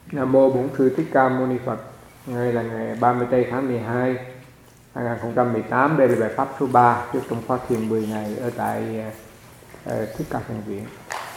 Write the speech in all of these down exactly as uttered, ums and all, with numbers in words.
Nam mô Bổn Sư Thích Ca Mâu Ni Phật. Ngày là ngày ba mươi tây tháng mười hai, hai nghìn không trăm mười tám. Đây là bài pháp số ba trước trong khóa thiền mười ngày ở tại uh, Thích Ca Thiền Viện.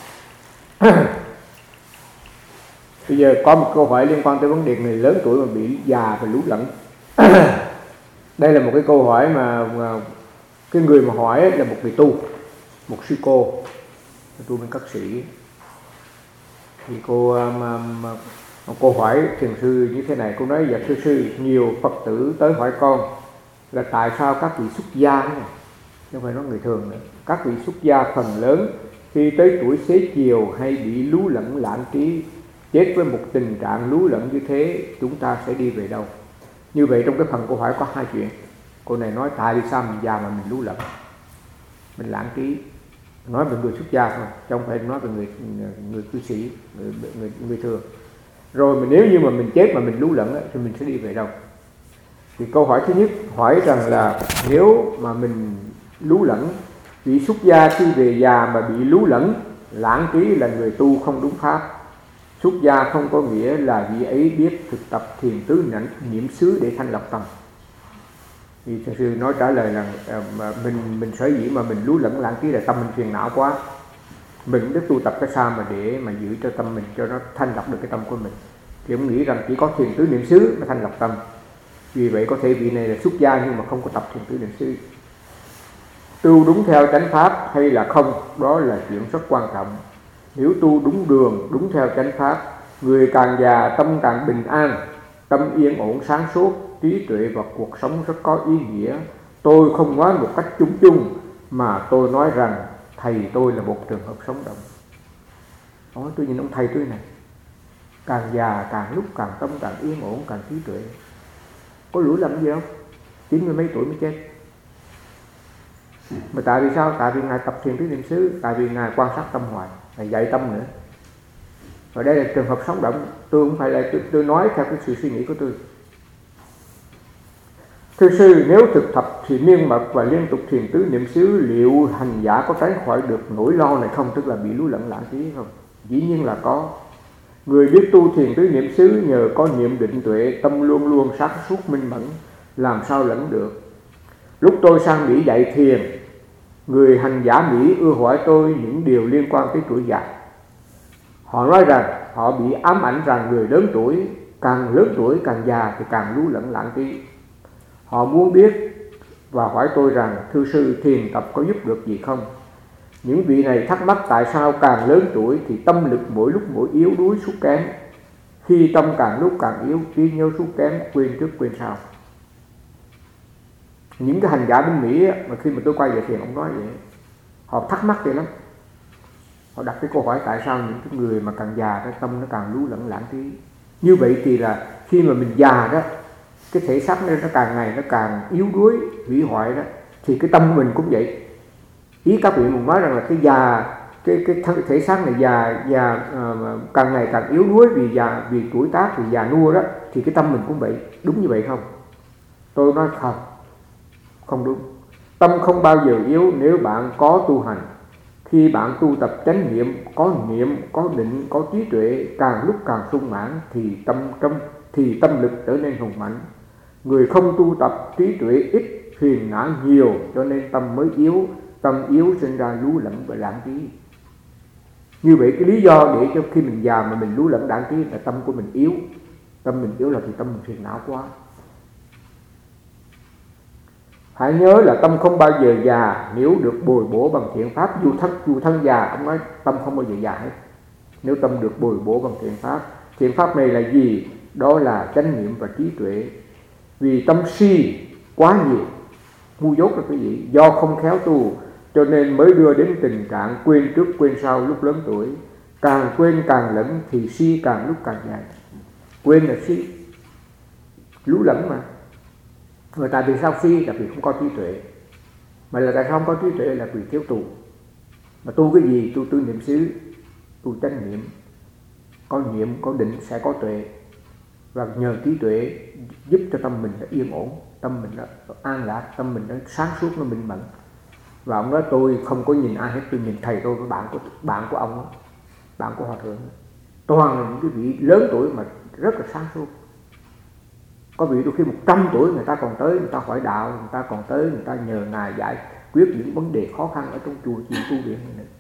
Bây giờ có một câu hỏi liên quan tới vấn đề người lớn tuổi mà bị già và lú lẫn. Đây là một cái câu hỏi mà, mà cái người mà hỏi là một vị tu, một sư cô, tu bên các sĩ. Thì cô mà, mà, cô hỏi thiền sư như thế này, cô nói: dạ thưa sư, nhiều Phật tử tới hỏi con là tại sao các vị xuất gia này, không phải nói người thường nữa, các vị xuất gia phần lớn khi tới tuổi xế chiều hay bị lú lẫn lãng trí, chết với một tình trạng lú lẫn như thế, chúng ta sẽ đi về đâu? Như vậy trong cái phần câu hỏi có hai chuyện. Cô này nói tại vì sao mình già mà mình lú lẫn, mình lãng trí, nói về người xuất gia thôi, chứ không phải nói về người người cư sĩ, người, người, người thường. Rồi mà nếu như mà mình chết mà mình lú lẫn ấy, thì mình sẽ đi về đâu? Thì câu hỏi thứ nhất hỏi rằng là nếu mà mình lú lẫn, vị xuất gia khi về già mà bị lú lẫn lãng trí là người tu không đúng pháp. Xuất gia không có nghĩa là vị ấy biết thực tập thiền tứ niệm xứ để thanh lọc tâm. Thì thiền sư nói trả lời là mà mình mình sở dĩ mà mình lú lẫn lãng trí là tâm mình phiền não quá. Mình biết tu tập cái sao mà để mà giữ cho tâm mình cho nó thanh lọc được cái tâm của mình. Thì ông nghĩ rằng chỉ có thiền tứ niệm xứ mới thanh lọc tâm. Vì vậy có thể vị này là xuất gia nhưng mà không có tập thiền tứ niệm xứ. Tu đúng theo chánh pháp hay là không, đó là chuyện rất quan trọng. Nếu tu đúng đường, đúng theo chánh pháp, người càng già tâm càng bình an, tâm yên ổn sáng suốt, trí tuệ và cuộc sống rất có ý nghĩa. Tôi không nói một cách chung chung mà tôi nói rằng thầy tôi là một trường hợp sống động. Nói tôi nhìn ông thầy tôi này, càng già càng lúc càng tâm càng yên ổn, càng trí tuệ. Có lỗi lầm gì đâu, chín mươi mấy tuổi mới chết. Mà tại vì sao? Tại vì Ngài tập thiền tứ niệm xứ, tại vì Ngài quan sát tâm hoài, Ngài dạy tâm nữa. Và đây là trường hợp sống động. Tôi không phải là tôi, tôi nói theo cái sự suy nghĩ của tôi. Thưa sư, nếu thực tập thì miên mật và liên tục thiền tứ niệm xứ, liệu hành giả có tránh khỏi được nỗi lo này không? Tức là bị lú lẫn lãng trí không? Dĩ nhiên là có. Người biết tu thiền tứ niệm xứ nhờ có niệm định tuệ, tâm luôn luôn sáng suốt minh mẫn, làm sao lẫn được. Lúc tôi sang Mỹ dạy thiền, người hành giả Mỹ ưa hỏi tôi những điều liên quan tới tuổi già. Họ nói rằng họ bị ám ảnh rằng người lớn tuổi, càng lớn tuổi càng già thì càng lú lẫn lãng trí. Họ muốn biết và hỏi tôi rằng thưa sư, thiền tập có giúp được gì không? Những vị này thắc mắc tại sao càng lớn tuổi thì tâm lực mỗi lúc mỗi yếu đuối sút kém. Khi tâm càng lúc càng yếu, trí nhớ sút kém, quên trước quên sau. Những cái hành giả bên Mỹ á, mà khi mà tôi quay về thiền ông nói vậy, họ thắc mắc vậy lắm. Họ đặt cái câu hỏi tại sao những cái người mà càng già cái tâm nó càng lú lẫn lãng trí. Như vậy thì là khi mà mình già đó, cái thể xác nó càng ngày nó càng yếu đuối, hủy hoại đó, thì cái tâm của mình cũng vậy. Ý các vị muốn nói rằng là cái già, cái cái thân thể xác này già già uh, càng ngày càng yếu đuối vì già, vì tuổi tác, vì già nua đó, thì cái tâm mình cũng vậy. Đúng như vậy không? Tôi nói không, không đúng. Tâm không bao giờ yếu nếu bạn có tu hành. Khi bạn tu tập chánh niệm, có niệm, có định, có trí tuệ, càng lúc càng sung mãn thì tâm tâm thì tâm lực trở nên hùng mạnh. Người không tu tập, trí tuệ ít, phiền não nhiều, cho nên tâm mới yếu. Tâm yếu sinh ra lú lẫn và lãng trí. Như vậy cái lý do để cho khi mình già mà mình lú lẫn lãng trí là tâm của mình yếu. Tâm mình yếu là vì tâm mình phiền não quá. Hãy nhớ là tâm không bao giờ già nếu được bồi bổ bằng thiện pháp. Dù thân, dù thân già, ông nói tâm không bao giờ già hết nếu tâm được bồi bổ bằng thiện pháp. Thiện pháp này là gì? Đó là chánh niệm và trí tuệ. Vì tâm si quá nhiều, ngu dốt là cái gì? Do không khéo tu cho nên mới đưa đến tình trạng quên trước quên sau lúc lớn tuổi. Càng quên càng lẫn thì si càng lúc càng dài. Quên là si, lú lẫn mà. Rồi tại vì sao si? Là vì không có trí tuệ. Mà là tại sao không có trí tuệ? Là vì thiếu tu. Mà tu cái gì? Tu tứ niệm xứ, tu chánh niệm. Có niệm, có định sẽ có tuệ. Và nhờ trí tuệ giúp cho tâm mình nó yên ổn, tâm mình nó an lạc, tâm mình nó sáng suốt, nó minh mẫn. Và ông nói tôi không có nhìn ai hết, tôi nhìn thầy tôi với bạn của bạn của ông, bạn của hòa thượng. Toàn là những cái vị lớn tuổi mà rất là sáng suốt. Có vị đôi khi một trăm tuổi người ta còn tới, người ta hỏi đạo, người ta còn tới, người ta nhờ Ngài giải quyết những vấn đề khó khăn ở trong chùa chuyện tu viện này nữa.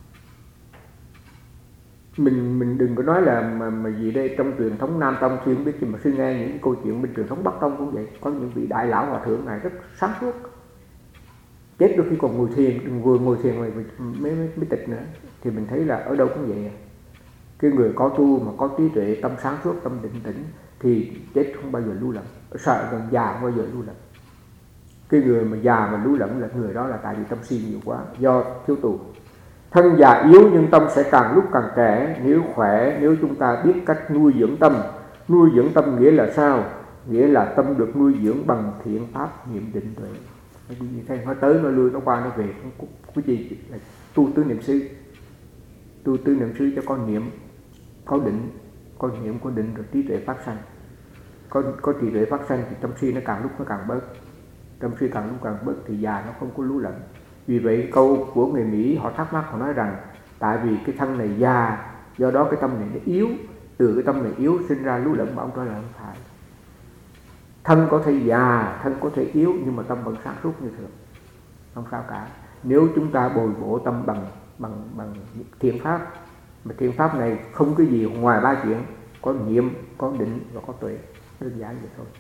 Mình mình đừng có nói là mà, mà gì đây, trong truyền thống Nam Tông sư không biết gì mà sư nghe những câu chuyện bên truyền thống Bắc Tông cũng vậy. Có những vị đại lão hòa thượng này rất sáng suốt, chết đôi khi còn ngồi thiền, vừa ngồi thiền rồi mới, mới, mới tịch nữa. Thì mình thấy là ở đâu cũng vậy. Cái người có tu mà có trí tuệ, tâm sáng suốt, tâm định tĩnh thì chết không bao giờ lưu lẫn, sợ gần già không bao giờ lưu lẫn. Cái người mà già mà lưu lẫn là người đó là tại vì tâm si nhiều quá, do thiếu tu. Thân già yếu nhưng tâm sẽ càng lúc càng trẻ. Nếu khỏe, nếu chúng ta biết cách nuôi dưỡng tâm. Nuôi dưỡng tâm nghĩa là sao? Nghĩa là tâm được nuôi dưỡng bằng thiện pháp niệm định tuệ. Nó tới, nó lui, nó qua, nó về. Cái gì là tu tứ niệm xứ. Tu tứ niệm xứ cho con niệm, có định, có niệm, có định rồi trí tuệ phát sanh. Có, có trí tuệ phát sanh thì tâm si nó càng lúc nó càng bớt. Tâm si càng lúc càng bớt thì già nó không có lú lẫn. Vì vậy câu của người Mỹ họ thắc mắc, họ nói rằng tại vì cái thân này già, do đó cái tâm này nó yếu, từ cái tâm này yếu sinh ra lú lẫn. Mà ông nói là không phải. Thân có thể già, thân có thể yếu, nhưng mà tâm vẫn sáng suốt như thường, không sao cả. Nếu chúng ta bồi bổ tâm bằng bằng bằng thiện pháp, mà thiện pháp này không cái gì ngoài ba chuyện: có niệm, có định và có tuệ, đơn giản vậy thôi.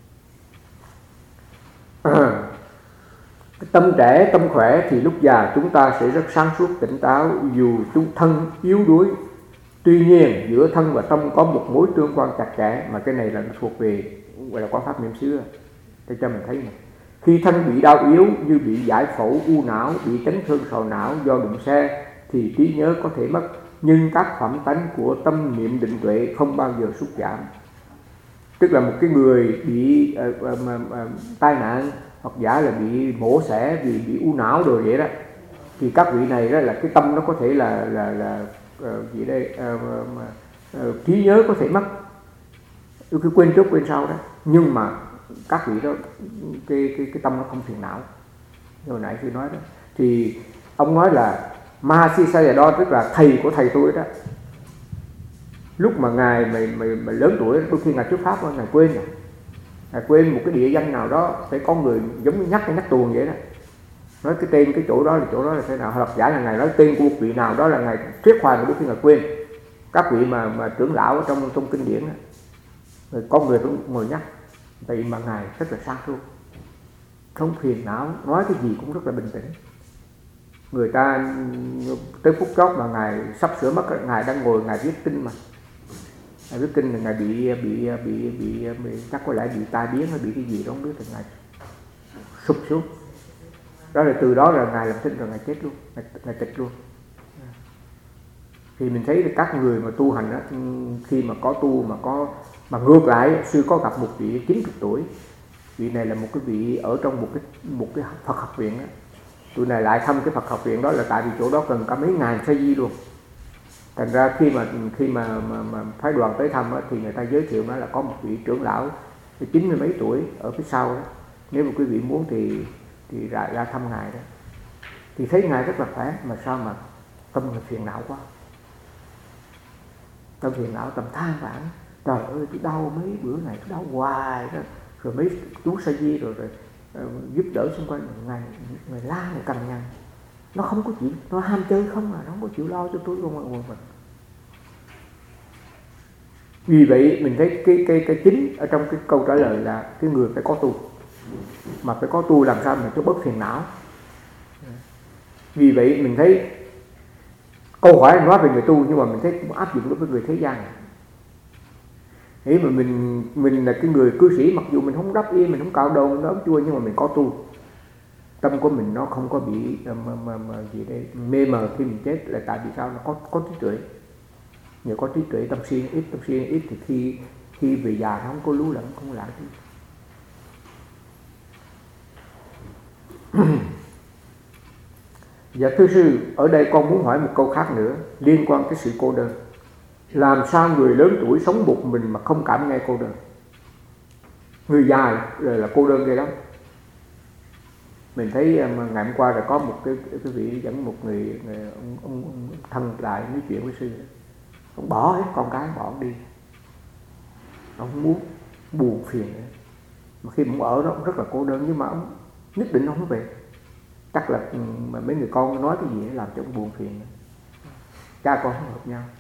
Tâm trẻ, tâm khỏe thì lúc già chúng ta sẽ rất sáng suốt, tỉnh táo, dù chúng thân yếu đuối. Tuy nhiên giữa thân và tâm có một mối tương quan chặt chẽ, mà cái này là thuộc về gọi là quan pháp niệm xứ. Để cho mình thấy này, khi thân bị đau yếu như bị giải phẫu u não, bị chấn thương sọ não do đụng xe thì trí nhớ có thể mất, nhưng các phẩm tánh của tâm niệm định tuệ không bao giờ sút giảm. Tức là một cái người bị uh, uh, uh, uh, tai nạn hoặc giả là bị mổ xẻ vì bị u não rồi vậy đó, thì các vị này đó là cái tâm nó có thể là là là uh, gì đây uh, uh, uh, trí nhớ có thể mất, cứ quên trước quên sau đó, nhưng mà các vị đó cái cái cái tâm nó không phiền não. Hồi nãy tôi nói đó, thì ông nói là Mahasi Sayadaw, tức là thầy của thầy tôi đó, lúc mà ngài mà, mà, mà lớn tuổi, đôi khi ngài thuyết pháp ngài quên rồi, ngài quên một cái địa danh nào đó, phải có người giống như nhắc cái nhắc tuồng vậy đó, nói cái tên cái chỗ đó là chỗ đó là thế nào, hoặc giả là ngài nói tên của một vị nào đó là ngài thuyết hoài mà đôi khi ngài quên. Các vị mà mà trưởng lão ở trong trong kinh điển đó, rồi có người cũng ngồi nhắc, vậy mà ngài rất là sáng suốt, không phiền não, nói cái gì cũng rất là bình tĩnh. Người ta tới phút chót mà ngài sắp sửa mất, ngài đang ngồi ngài viết kinh mà, ngài viết kinh là ngài bị bị bị bị, bị chắc có lẽ bị tai biến hay bị cái gì đó không biết, thì ngài sụp xuống. Đó là từ đó là ngài làm thinh rồi ngài chết luôn, ngài, ngài tịch luôn. Thì mình thấy các người mà tu hành đó, khi mà có tu mà có mà ngược lại, sư có gặp một vị chín mươi tuổi, vị này là một cái vị ở trong một cái một cái Phật học viện đó. Tụi này lại thăm cái Phật học viện đó là tại vì chỗ đó cần cả mấy ngàn sa di luôn. Thành ra khi mà khi mà mà, mà phái đoàn tới thăm đó, thì người ta giới thiệu nói là có một vị trưởng lão chín mươi mấy tuổi ở phía sau đó. Nếu mà quý vị muốn thì thì ra ra thăm ngài đó. Thì thấy ngài rất là khỏe, mà sao mà tâm là phiền não quá. Tâm phiền não, tâm than vãn. Trời ơi, tôi đau mấy bữa này, tôi đau hoài đó. Rồi mấy chú sa di rồi, rồi uh, giúp đỡ xung quanh, ngày ngày la ngày cằn nhằn, nó không có chịu, nó ham chơi không à, nó không có chịu lo cho tôi luôn mà. Vì vậy mình thấy cái cái cái chính ở trong cái câu trả lời là cái người phải có tu, mà phải có tu làm sao mà cho bớt phiền não. Vì vậy mình thấy câu hỏi nói về người tu, nhưng mà mình thấy cũng áp dụng đối với người thế gian này. Thế mà mình mình là cái người cư sĩ, mặc dù mình không đắp y, mình không cạo đầu, mình ốm chua, nhưng mà mình có tu, tâm của mình nó không có bị mà, mà, mà gì đây mê mờ khi mình chết. Là tại vì sao? Nó có có trí tuệ. Nhờ có trí tuệ, tâm si ít, tâm si ít thì khi khi về già nó không có lú lẫn, không có lãng phí. Dạ thưa sư, ở đây con muốn hỏi một câu khác nữa liên quan tới sự cô đơn. Làm sao người lớn tuổi sống một mình mà không cảm nghe cô đơn? Người già là, là cô đơn ghê lắm. Mình thấy ngày hôm qua là có một cái, cái vị dẫn một người, người ông, ông, ông thân lại nói chuyện với sư. Ông bỏ hết con cái, bỏ đi. ông không muốn buồn phiền nữa. Mà khi ông ở đó ông rất là cô đơn, nhưng mà ông nhất định ông không về. Chắc là mà mấy người con nói cái gì làm cho ông buồn phiền nữa. Cha con không hợp nhau.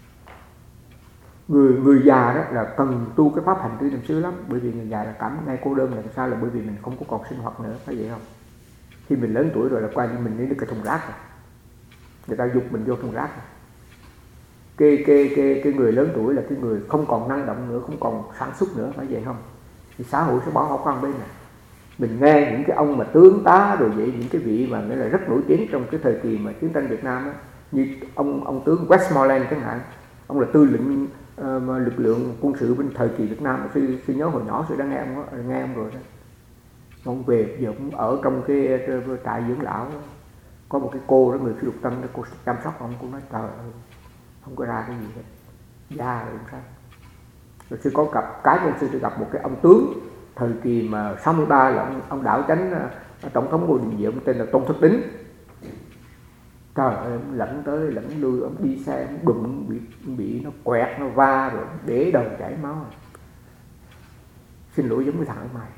Người người già đó là cần tu cái pháp hành trì niệm xứ lắm, bởi vì người già là cảm ngay cô đơn là sao, là bởi vì mình không có còn sinh hoạt nữa, phải vậy không? Khi mình lớn tuổi rồi là qua như mình đi được cái thùng rác rồi, người ta dục mình vô thùng rác rồi. Cái cái cái cái người lớn tuổi là cái người không còn năng động nữa, không còn sản xuất nữa, phải vậy không? Thì xã hội sẽ bỏ học con bên này. Mình nghe những cái ông mà tướng tá rồi vậy, những cái vị mà nghĩa là rất nổi tiếng trong cái thời kỳ mà chiến tranh Việt Nam á, như ông ông tướng Westmoreland chẳng hạn, ông là tư lệnh uh, lực lượng quân sự bên thời kỳ Việt Nam. Sư, sư nhớ hồi nhỏ sư đã nghe ông đó, nghe ông rồi đó. Ông về giờ cũng ở trong cái trại dưỡng lão đó. Có một cái cô đó, người Phi Lục Tân, cô chăm sóc ông, cũng nói trời ơi, không có ra cái gì hết, già rồi sao. Rồi sư có gặp cái con sư sư gặp một cái ông tướng thời kỳ mà sáu mươi ba là ông, ông đảo chánh tổng thống Ngô Đình Diệm, ông tên là Tôn Thất Đính. Trời ơi, ông lẫn tới lẫn lui, ông đi xe ông đụng bị bị nó quẹt, nó va rồi để đầu chảy máu rồi. Xin lỗi giống cái thằng ở mày.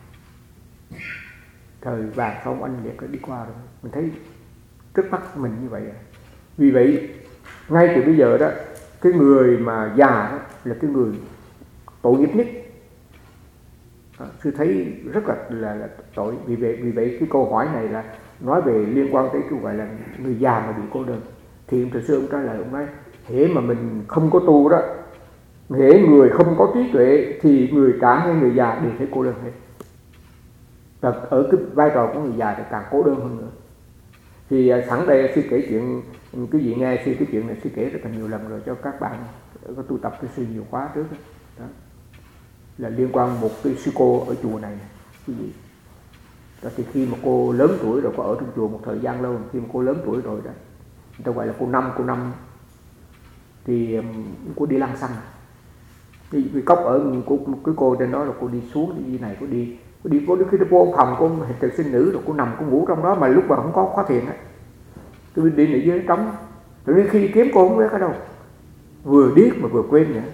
Thời vàng xong anh liệt đi qua rồi, mình thấy trước mắt mình như vậy. Vì vậy ngay từ bây giờ đó, cái người mà già đó là cái người tội nghiệp nhất. À, sư thấy rất là, là, là tội. Vì vậy, vì vậy cái câu hỏi này là nói về liên quan tới cái gọi là người già mà bị cô đơn. Thì từ xưa ông trả lời, ông nói hễ mà mình không có tu đó, hễ người không có trí tuệ thì người cả hay người già đều thấy cô đơn hết. Và ở cái vai trò của người già thì càng cô đơn hơn nữa. Thì uh, sẵn đây sư kể chuyện, cái gì nghe sư cái chuyện này sư kể rất là nhiều lần rồi cho các bạn có tu tập cái sư nhiều khóa trước đó. Đó là liên quan một cái sư cô ở chùa này, cái gì đó. Thì khi mà cô lớn tuổi rồi, có ở trong chùa một thời gian lâu, khi mà cô lớn tuổi rồi đó, người ta gọi là cô năm cô năm thì um, cô đi lăng xăng. Cái, cái cốc ở của cái cô trên đó là cô đi xuống đi này, cô đi cô đi cô khi cô phòng cô thực sinh nữ rồi cô nằm cô ngủ trong đó, mà lúc mà không có khóa thiền á, tôi đi ở dưới trống, rồi đến khi kiếm cô không biết ở đâu, vừa điếc mà vừa quên nữa.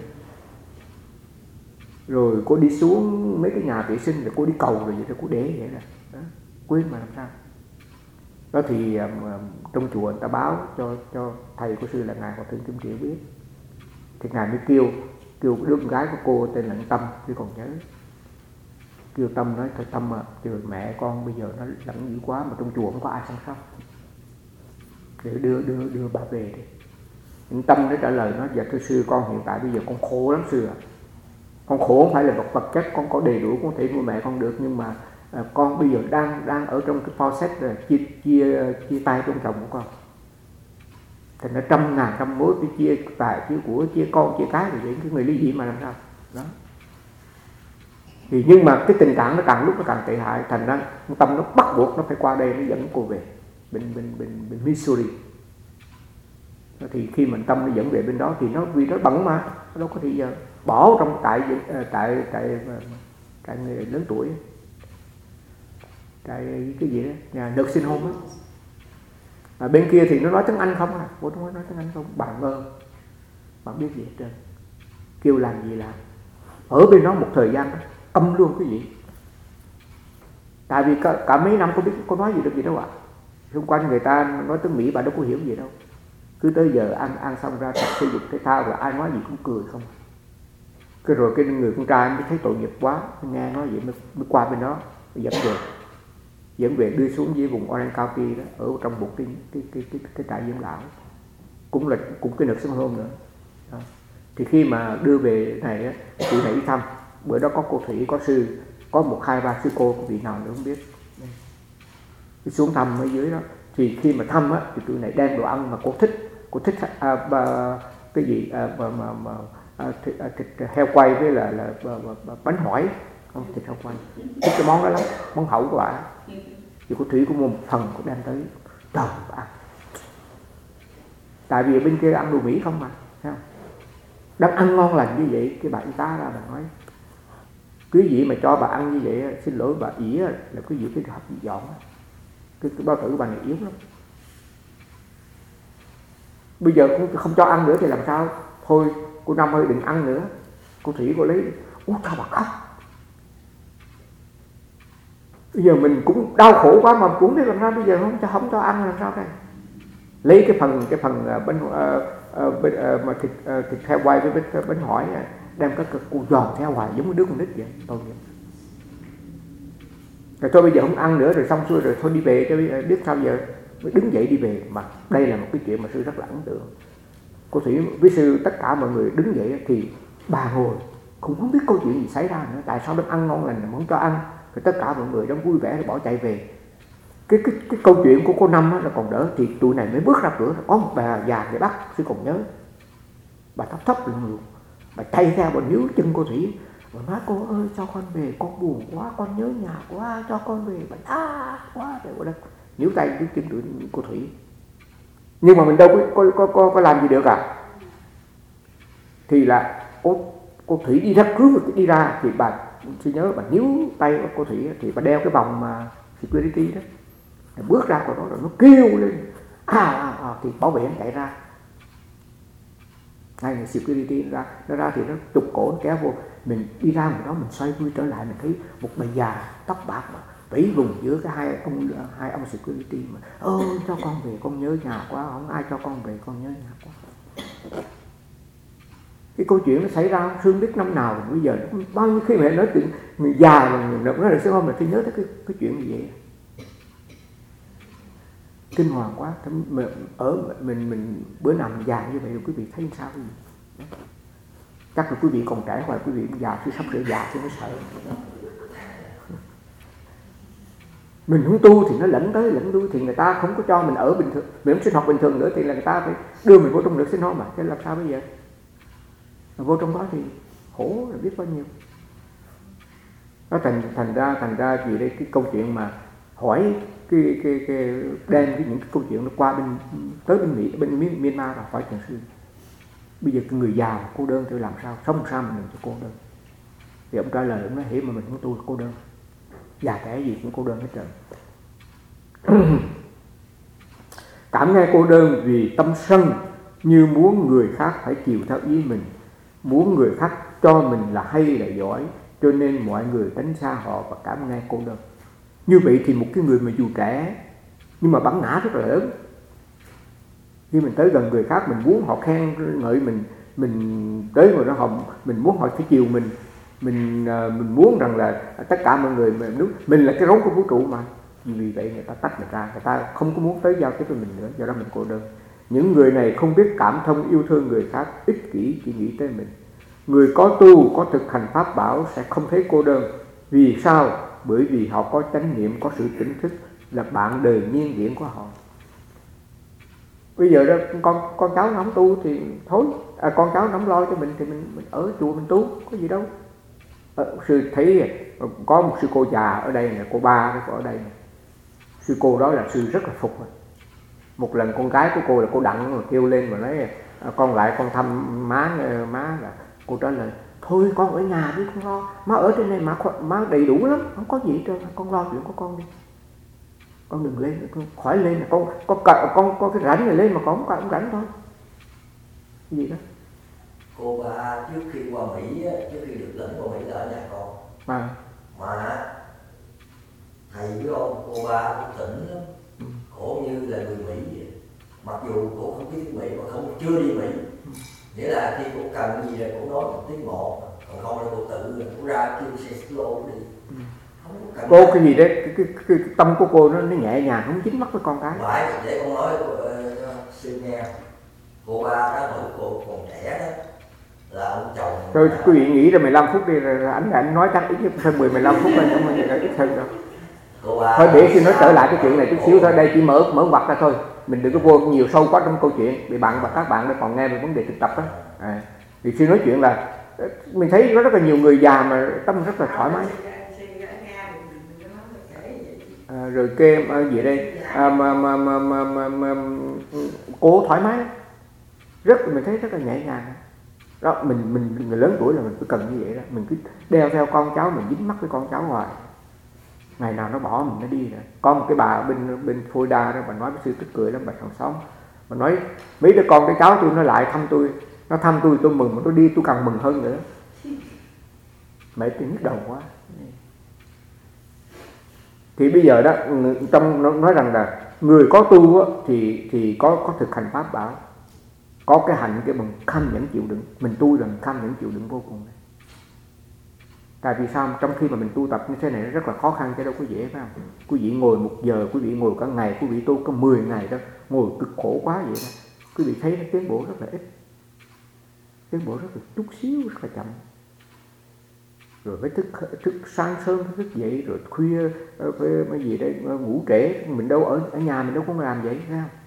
Rồi cô đi xuống mấy cái nhà vệ sinh rồi cô đi cầu rồi vậy, rồi cô để vậy là đó, quên mà làm sao. Đó thì um, trong chùa người ta báo cho cho thầy của sư là ngài Hòa Thượng Kim Triệu biết, thì ngài mới kêu kêu đứa con gái của cô tên là Tâm, chứ còn nhớ, kêu Tâm nói thôi Tâm à, trời mẹ con bây giờ nó lẫn dữ quá mà trong chùa không có ai chăm sóc, để đưa đưa đưa bà về đi. Nhưng Tâm nó trả lời nói dạ thưa sư, con hiện tại bây giờ con khổ lắm sư ạ. À. Con khổ không phải là vật vật chất, con có đầy đủ, con thể nuôi mẹ con được, nhưng mà à, con bây giờ đang đang ở trong cái process là chia chia chia tay trong chồng của con. Thành nó trăm ngàn trăm mối, cái chia tài chia của, chia con chia cái rồi vậy, cái người ly dị mà làm sao đó. Thì nhưng mà cái tình trạng nó càng lúc nó càng tệ hại, thành ra Tâm nó bắt buộc nó phải qua đây nó dẫn cô về bên bên bên bên Missouri. Thì khi mình Tâm nó dẫn về bên đó thì nó vì nó bận mà nó đâu có thì giờ bỏ trong tại tại tại tại người lớn tuổi, tại cái gì đó nhà nursing home á. Mà bên kia thì nó nói tiếng Anh không à, cô nói nói tiếng Anh không, bạn ngơ, bạn biết gì hết trơn, kêu làm gì làm. Ở bên đó một thời gian đó, âm luôn cái gì. Tại vì cả, cả mấy năm có biết có nói gì được gì đâu ạ. À. Xung quanh người ta nói tiếng Mỹ bà đâu có hiểu gì đâu. Cứ tới giờ ăn ăn xong ra tập thể dục thể thao rồi ai nói gì cũng cười không. Cái rồi cái người con trai mới thấy tội nghiệp quá, nghe nói vậy mới, mới qua bên đó dẫn về, dẫn về đưa xuống dưới vùng Orange County đó, ở trong một cái cái cái cái, cái trại dưỡng lão, cũng là cũng cái nursing home nữa. Đó. Thì khi mà đưa về này á, chị này đi thăm, bữa đó có cô Thủy, có sư, có một hai ba sư cô, vị nào nữa không biết, đi xuống thăm ở dưới đó. Thì khi mà thăm á, thì tụi này đem đồ ăn mà cô thích, cô thích à, bà, cái gì à, mà, mà, mà à, thịt, à, thịt heo quay với là, là, là, là, là bánh hỏi, không thịt heo quay, thích cái món đó lắm, món hậu của bà. Thì cô Thủy cũng mua một phần cô đem tới, trời bà ăn. Tại vì bên kia ăn đồ Mỹ không mà, thấy không? Đang ăn ngon lành như vậy, cái bà y tá ra bà nói, quý vị mà cho bà ăn như vậy, xin lỗi bà ỉa là quý vị cái hộp dọn, cái, cái bao tử bà này yếu lắm. Bây giờ cũng không cho ăn nữa thì làm sao? Thôi cô Năm ơi đừng ăn nữa. Cô Thủy cô lấy Ủa sao bà khóc? Bây giờ mình cũng đau khổ quá mà cũng biết làm sao, bây giờ không cho không cho ăn làm sao đây? Lấy cái phần cái phần uh, bánh uh, uh, uh, mà thịt uh, thịt heo quay với bánh, bánh hỏi đem các cô giòn theo hoài giống như đứa con nít vậy. Tôi vậy. Rồi thôi bây giờ không ăn nữa rồi xong xuôi rồi thôi đi về cho biết sao giờ, mới đứng dậy đi về. Mà đây là một cái chuyện mà sư rất là ấn tượng. Cô Thủy với sư tất cả mọi người đứng dậy thì bà ngồi cũng không biết câu chuyện gì xảy ra nữa, tại sao đang ăn ngon lành mà không cho ăn. Rồi tất cả mọi người đang vui vẻ bỏ chạy về. Cái, cái, cái câu chuyện của cô Năm là còn đỡ, thì tụi này mới bước ra cửa, có một bà già để bắt, sư còn nhớ. Bà thấp thấp luôn luôn, bà chạy theo, bà níu chân cô Thủy. Bà nói cô ơi cho con về, con buồn quá, con nhớ nhà quá, cho con về. Bà à quá, rồi đó níu tay níu chân tụi cô Thủy. Nhưng mà mình đâu có, có, có, có, có làm gì được à. Thì là cô, cô Thủy đi ra cứu đi ra thì bà, sư nhớ bà níu tay cô Thủy thì bà đeo cái vòng mà security đó. Bước ra khỏi đó rồi nó kêu lên à, à, à thì bảo vệ nó chạy ra. Ngay ngày security nó ra, nó ra thì nó trục cổ nó kéo vô. Mình đi ra ngoài đó mình xoay vui trở lại, mình thấy một bà già tóc bạc mà vẫy vùng giữa cái hai ông hai ông security mà ơ cho con về, con nhớ nhà quá, không ai cho con về, con nhớ nhà quá. Cái câu chuyện nó xảy ra Sương biết năm nào, bây giờ bao nhiêu khi mà nói chuyện người già mà người nói là sao không, mình phải nhớ tới cái cái chuyện như vậy. Kinh hoàng quá. Ở mình mình bữa nào mình già như vậy quý vị thấy sao cái gì? Chắc là quý vị còn trẻ, hoặc quý vị già chứ sắp sửa già chứ mới sợ. Mình không tu thì nó lẫn tới lẫn lui, thì người ta không có cho mình ở bình thường, mình không sinh hoạt bình thường nữa thì là người ta phải đưa mình vô trong nước sinh hoạt mà, thế làm sao bây giờ? Mà vô trong đó thì khổ là biết bao nhiêu. Nó thành thành ra thành ra gì đây, cái câu chuyện mà hỏi cái cái cái đem cái những cái câu chuyện nó qua bên tới bên Mỹ, bên Myanmar rồi hỏi Trần Sư. Bây giờ cái người già cô đơn thì làm sao, sống sao mình cho cô đơn? Thì ông trả lời ông nói hiểu mà mình không tu cô đơn, già trẻ gì cũng cô đơn hết trơn. Cảm nghe cô đơn vì tâm sân, như muốn người khác phải chiều theo ý mình, muốn người khác cho mình là hay là giỏi, cho nên mọi người tránh xa họ và cảm nghe cô đơn. Như vậy thì một cái người mà dù trẻ nhưng mà bản ngã rất là lớn. Khi mình tới gần người khác, mình muốn họ khen ngợi mình, mình tới người đó họ, mình muốn họ phải chiều mình, mình mình muốn rằng là tất cả mọi người mình, mình là cái rốn của vũ trụ mà. Vì vậy người ta tách mình ra, người ta không có muốn tới giao tiếp với mình nữa, do đó mình cô đơn. Những người này không biết cảm thông yêu thương người khác, ích kỷ chỉ nghĩ tới mình. Người có tu, có thực hành pháp bảo sẽ không thấy cô đơn. Vì sao? Bởi vì họ có chánh niệm, có sự tỉnh thức, là bạn đời nhiên điển của họ. Bây giờ đó con con cháu nó không tu thì thôi, à, con cháu nó không lo cho mình thì mình, mình ở chùa mình tu, có gì đâu. À, sư thấy có một sư cô già ở đây nè, cô ba đó ở đây nè. Sư cô đó là sư rất là phục. Một lần con gái của cô là cô Đặng mà kêu lên mà nói con lại con thăm má, má là cô trả lời thôi con ở nhà đi, con lo, má ở trên này má, má đầy đủ lắm, không có gì hết trơn, con lo chuyện của con đi, con đừng lên, con khỏi lên, con con con con, con cái rảnh này lên mà con không, không rảnh thôi. Cái gì đó? Cô ba trước khi qua Mỹ, trước khi được lệnh qua Mỹ là ở nhà con à. Mà thầy với ông cô ba cũng tỉnh lắm, ừ. Khổ như là người Mỹ vậy. Mặc dù cô không biết tiếng Mỹ mà không chưa đi Mỹ, nghĩa là khi cô cần gì là cô nói một tiếng một, còn không là cô tự cô ra kêu xe slow đi. Ừ. Cô cái gì đấy, cái, cái, cái, cái tâm của cô nó, nó nhẹ nhàng, không dính mắc với con cái. Phải, để con nói uh, sư nghe, cô ba đó hồi cô còn trẻ đó là ông chồng. Rồi quý vị nghĩ là mười lăm phút đi, rồi anh anh nói chắc ít nhất hơn mười mười lăm phút lên, không là ít hơn đâu. Thôi để xin nói trở lại cái chuyện này chút xíu thôi, đây chỉ mở mở ngoặt ra thôi, mình đừng có vô nhiều sâu quá trong câu chuyện, vì bạn và các bạn còn nghe về vấn đề thực tập đó. À, thì xin nói chuyện là mình thấy có rất là nhiều người già mà tâm rất là thoải mái. À, rồi kê à, gì đây à, mà, mà, mà, mà, mà, mà, cô thoải mái rất, mình thấy rất là nhẹ nhàng đó. Mình mình người lớn tuổi là mình cứ cần như vậy đó, mình cứ đeo theo con cháu, mình dính mắc với con cháu hoài, ngày nào nó bỏ mình nó đi rồi. Có một cái bà bên bên Florida đó, bà nói với sư tức cười lắm, bà hàng xóm, bà nói mấy đứa con cái cháu tôi nó lại thăm tôi, nó thăm tôi tôi mừng, mà tôi đi tôi càng mừng hơn nữa. mẹ tôi nhức đầu quá. Thì bây giờ đó, trong nó nói rằng là người có tu á, thì thì có có thực hành pháp bảo, có cái hạnh cái bằng kham nhẫn chịu đựng. Mình tu rằng kham nhẫn chịu đựng vô cùng. Tại vì sao? Trong khi mà mình tu tập như thế này nó rất là khó khăn, chứ đâu có dễ, phải không? Quý vị ngồi một giờ, quý vị ngồi cả ngày, quý vị tu có mười ngày đó, ngồi cực khổ quá vậy đó. Quý vị thấy nó tiến bộ rất là ít, tiến bộ rất là chút xíu, rất là chậm. Rồi phải thức, thức sáng sớm thức dậy, rồi khuya phải, cái gì đấy ngủ trễ. Mình đâu ở ở nhà mình đâu có làm vậy, phải không?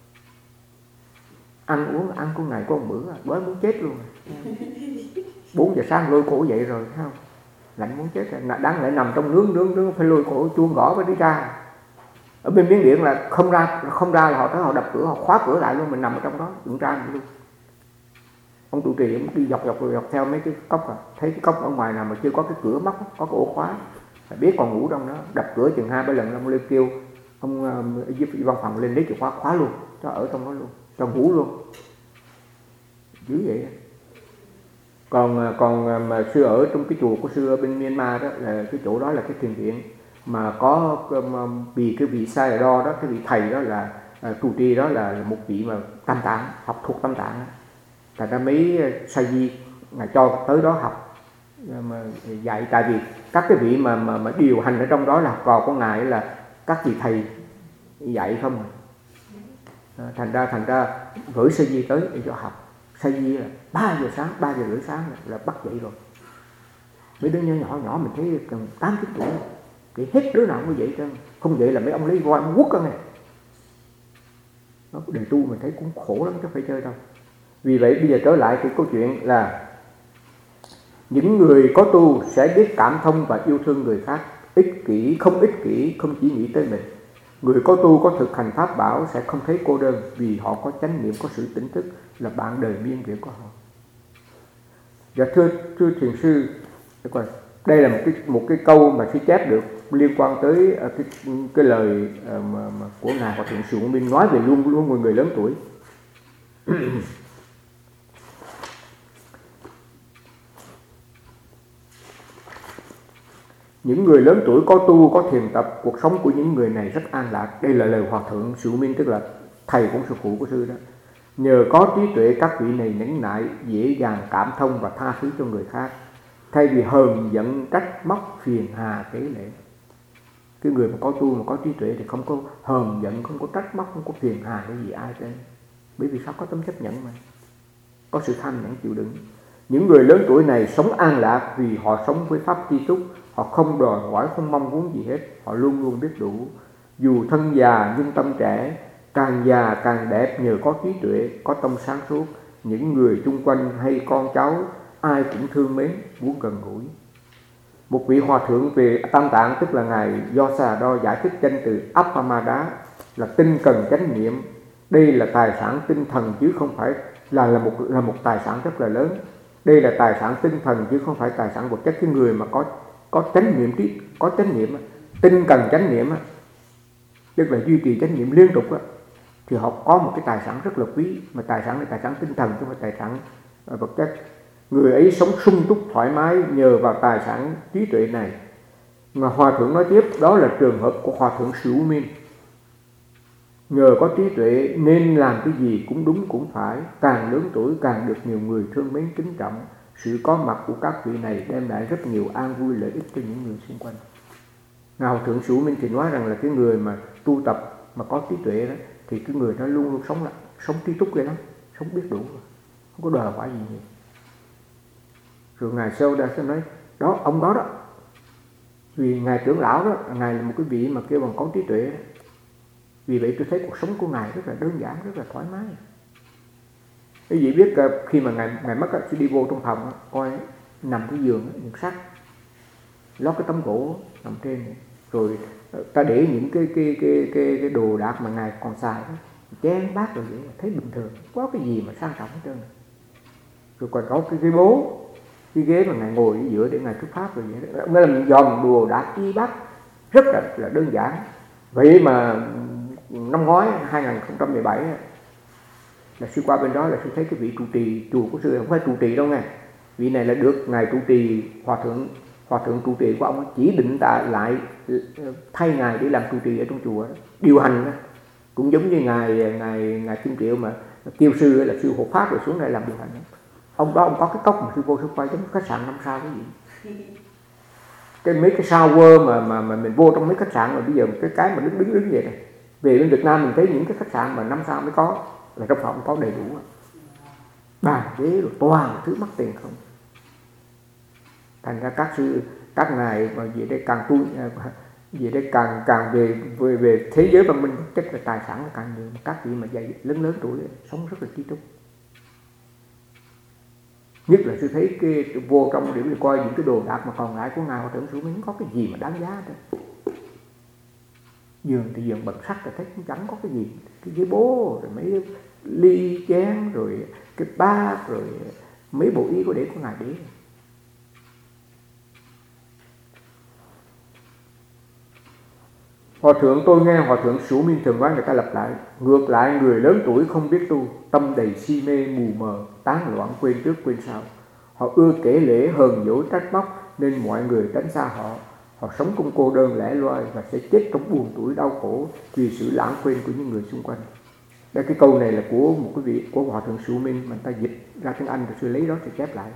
Ăn uống ăn có ngày có một bữa, đói muốn chết luôn. Bốn giờ sáng lôi cổ dậy rồi, phải không? Lạnh muốn chết rồi, đáng lẽ nằm trong nướng nướng nướng phải lôi cổ chuông gõ mới đi ra. Ở bên Miến Điện là không ra không ra là họ tới họ đập cửa, họ khóa cửa lại luôn, mình nằm ở trong đó đừng ra luôn. Ông trụ trì ông đi dọc dọc dọc theo mấy cái cốc à, thấy cái cốc ở ngoài nào mà chưa có cái cửa móc, có cái ổ khóa, phải biết còn ngủ trong đó, đập cửa chừng hai ba lần ông lên kêu ông ở dưới văn phòng lên lấy chìa khóa khóa luôn, cho ở trong đó luôn, cho ngủ luôn, dữ vậy. Còn còn mà sư ở trong cái chùa của sư ở bên Myanmar đó, là cái chỗ đó là cái thiền viện mà có vì cái vị Sai Đo đó, cái vị thầy đó là trụ trì đó là một vị mà Tam Tạng, học thuộc Tam Tạng. Thành ra mấy sa di ngài cho tới đó học mà dạy, tại vì các cái vị mà mà, mà điều hành ở trong đó là học trò của ngài là các vị thầy dạy không. À, thành ra thành ra gửi sa di tới để cho học. Sa di là ba giờ sáng, ba giờ rưỡi sáng là, là bắt dậy rồi. Mấy đứa nhỏ nhỏ nhỏ mình thấy cần tám chín tuổi thì hết đứa nào cũng vậy chứ, không vậy là mấy ông lấy roi ông quất con này. Nó đề tu mình thấy cũng khổ lắm chứ phải chơi đâu. Vì vậy bây giờ trở lại cái câu chuyện là những người có tu sẽ biết cảm thông và yêu thương người khác, ích kỷ, không ích kỷ, không chỉ nghĩ tới mình. Người có tu có thực hành pháp bảo sẽ không thấy cô đơn vì họ có chánh niệm, có sự tỉnh thức là bạn đời miên viễn của họ. Dạ thưa thưa thiền sư, đây là một cái một cái câu mà sư chép được liên quan tới cái cái lời mà, mà của ngài Hòa Thượng Sửu Quang Minh nói về luôn luôn người, người lớn tuổi. Những người lớn tuổi có tu, có thiền tập, cuộc sống của những người này rất an lạc. Đây là lời Hòa Thượng Sửu Minh, tức là thầy của sư phụ của sư đó. Nhờ có trí tuệ, các vị này nhẫn nại, dễ dàng cảm thông và tha thứ cho người khác, thay vì hờn giận, trách móc, phiền hà, kể lệ. Cái người mà có tu mà có trí tuệ thì không có hờn giận, không có trách móc, không có phiền hà cái gì ai trên. Bởi vì sao? Có tấm chấp nhận mà, có sự tham nhẫn chịu đựng. Những người lớn tuổi này sống an lạc vì họ sống với pháp tri túc. Họ không đòi hỏi, không mong muốn gì hết. Họ luôn luôn biết đủ. Dù thân già nhưng tâm trẻ, càng già càng đẹp nhờ có trí tuệ, có tâm sáng suốt. Những người chung quanh hay con cháu ai cũng thương mến, muốn gần gũi. Một vị hòa thượng về Tam Tạng, tức là ngài Do Sa Đo, giải thích danh từ Appamada là tinh cần chánh niệm. Đây là tài sản tinh thần chứ không phải là là một là một tài sản rất là lớn. Đây là tài sản tinh thần chứ không phải tài sản vật chất. Cái người mà có có chánh niệm, trí có chánh niệm, tinh cần chánh niệm, tức là duy trì chánh niệm liên tục đó, thì họ có một cái tài sản rất là quý, mà tài sản là tài sản tinh thần chứ không phải tài sản vật chất. Người ấy sống sung túc thoải mái nhờ vào tài sản trí tuệ này. Mà Hòa Thượng nói tiếp, đó là trường hợp của Hòa Thượng Sửu Minh. Nhờ có trí tuệ nên làm cái gì cũng đúng cũng phải, càng lớn tuổi càng được nhiều người thương mến kính trọng. Sự có mặt của các vị này đem lại rất nhiều an vui lợi ích cho những người xung quanh. Ngài Hòa Thượng Sửu Minh thì nói rằng là cái người mà tu tập mà có trí tuệ đó, thì cái người đó luôn luôn sống là sống trí túc vậy đó, sống biết đủ, không có đòi hỏi gì nhiều. Rồi ngài Sâu đã nói đó, ông đó đó, vì ngài trưởng lão đó, ngài là một cái vị mà kêu bằng có trí tuệ đó. Vì vậy tôi thấy cuộc sống của ngài rất là đơn giản, rất là thoải mái. Quý vị biết khi mà ngài ngài mất sẽ đi vô trong phòng coi nằm cái giường những sắt, lót cái tấm gỗ nằm trên, rồi ta để những cái cái cái cái, cái đồ đạc mà ngài còn xài đó, chén bát rồi vậy, thấy bình thường, có cái gì mà sang trọng hết trơn. Rồi còn có cái ghế bố, cái ghế mà ngài ngồi ở giữa để ngài thuyết pháp rồi vậy đó, nó làm dòm đồ đạc chi bát rất là là đơn giản. Vậy mà năm ngoái hai không một bảy là sư qua bên đó là sư thấy cái vị trụ trì chùa của sư, không phải trụ trì đâu nghe, vị này là được ngài trụ trì Hòa Thượng hòa thượng trụ trì của ông chỉ định ta lại thay ngài để làm trụ trì ở trong chùa đó, điều hành đó. Cũng giống như ngài ngài ngài Kim Triệu mà kêu sư là sư hộ pháp rồi xuống đây làm điều hành đó. Ông đó ông có cái cốc mà sư vô sư quay giống khách sạn năm sao cái gì, cái mấy cái shower mà mà mà mình vô trong mấy khách sạn mà bây giờ cái cái mà đứng đứng đứng vậy này, về bên Việt Nam mình thấy những cái khách sạn mà năm sao mới có, là trong phòng có đầy đủ bàn ghế rồi toàn thứ mắc tiền không. Thành ra các sư các ngài mà về đây càng tu về đây càng càng về về về thế giới văn minh chất là tài sản càng nhiều. Các vị mà dày lớn lớn tuổi sống rất là trí túc. Nhất là sư thấy cái vô trong để mình coi những cái đồ đạc mà còn lại của ngài Hòa Thượng Sư Minh có cái gì mà đáng giá đó. Giường thì giường bậc sắt là thấy cũng chẳng có cái gì, cái ghế bố rồi mấy ly chén rồi cái bát rồi mấy bộ y của để của ngài để. Hòa thượng tôi nghe Hòa thượng Sủ Minh thường nói người ta lặp lại: ngược lại người lớn tuổi không biết tu, tâm đầy si mê mù mờ, tán loạn quên trước quên sau. Họ ưa kể lễ hờn dỗi trách móc nên mọi người tránh xa họ. Họ sống cũng cô đơn lẻ loi và sẽ chết trong buồn tuổi đau khổ vì sự lãng quên của những người xung quanh. Đây, cái câu này là của một cái vị của Hòa thượng Sủ Minh mà người ta dịch ra tiếng Anh rồi sư lấy đó thì chép lại.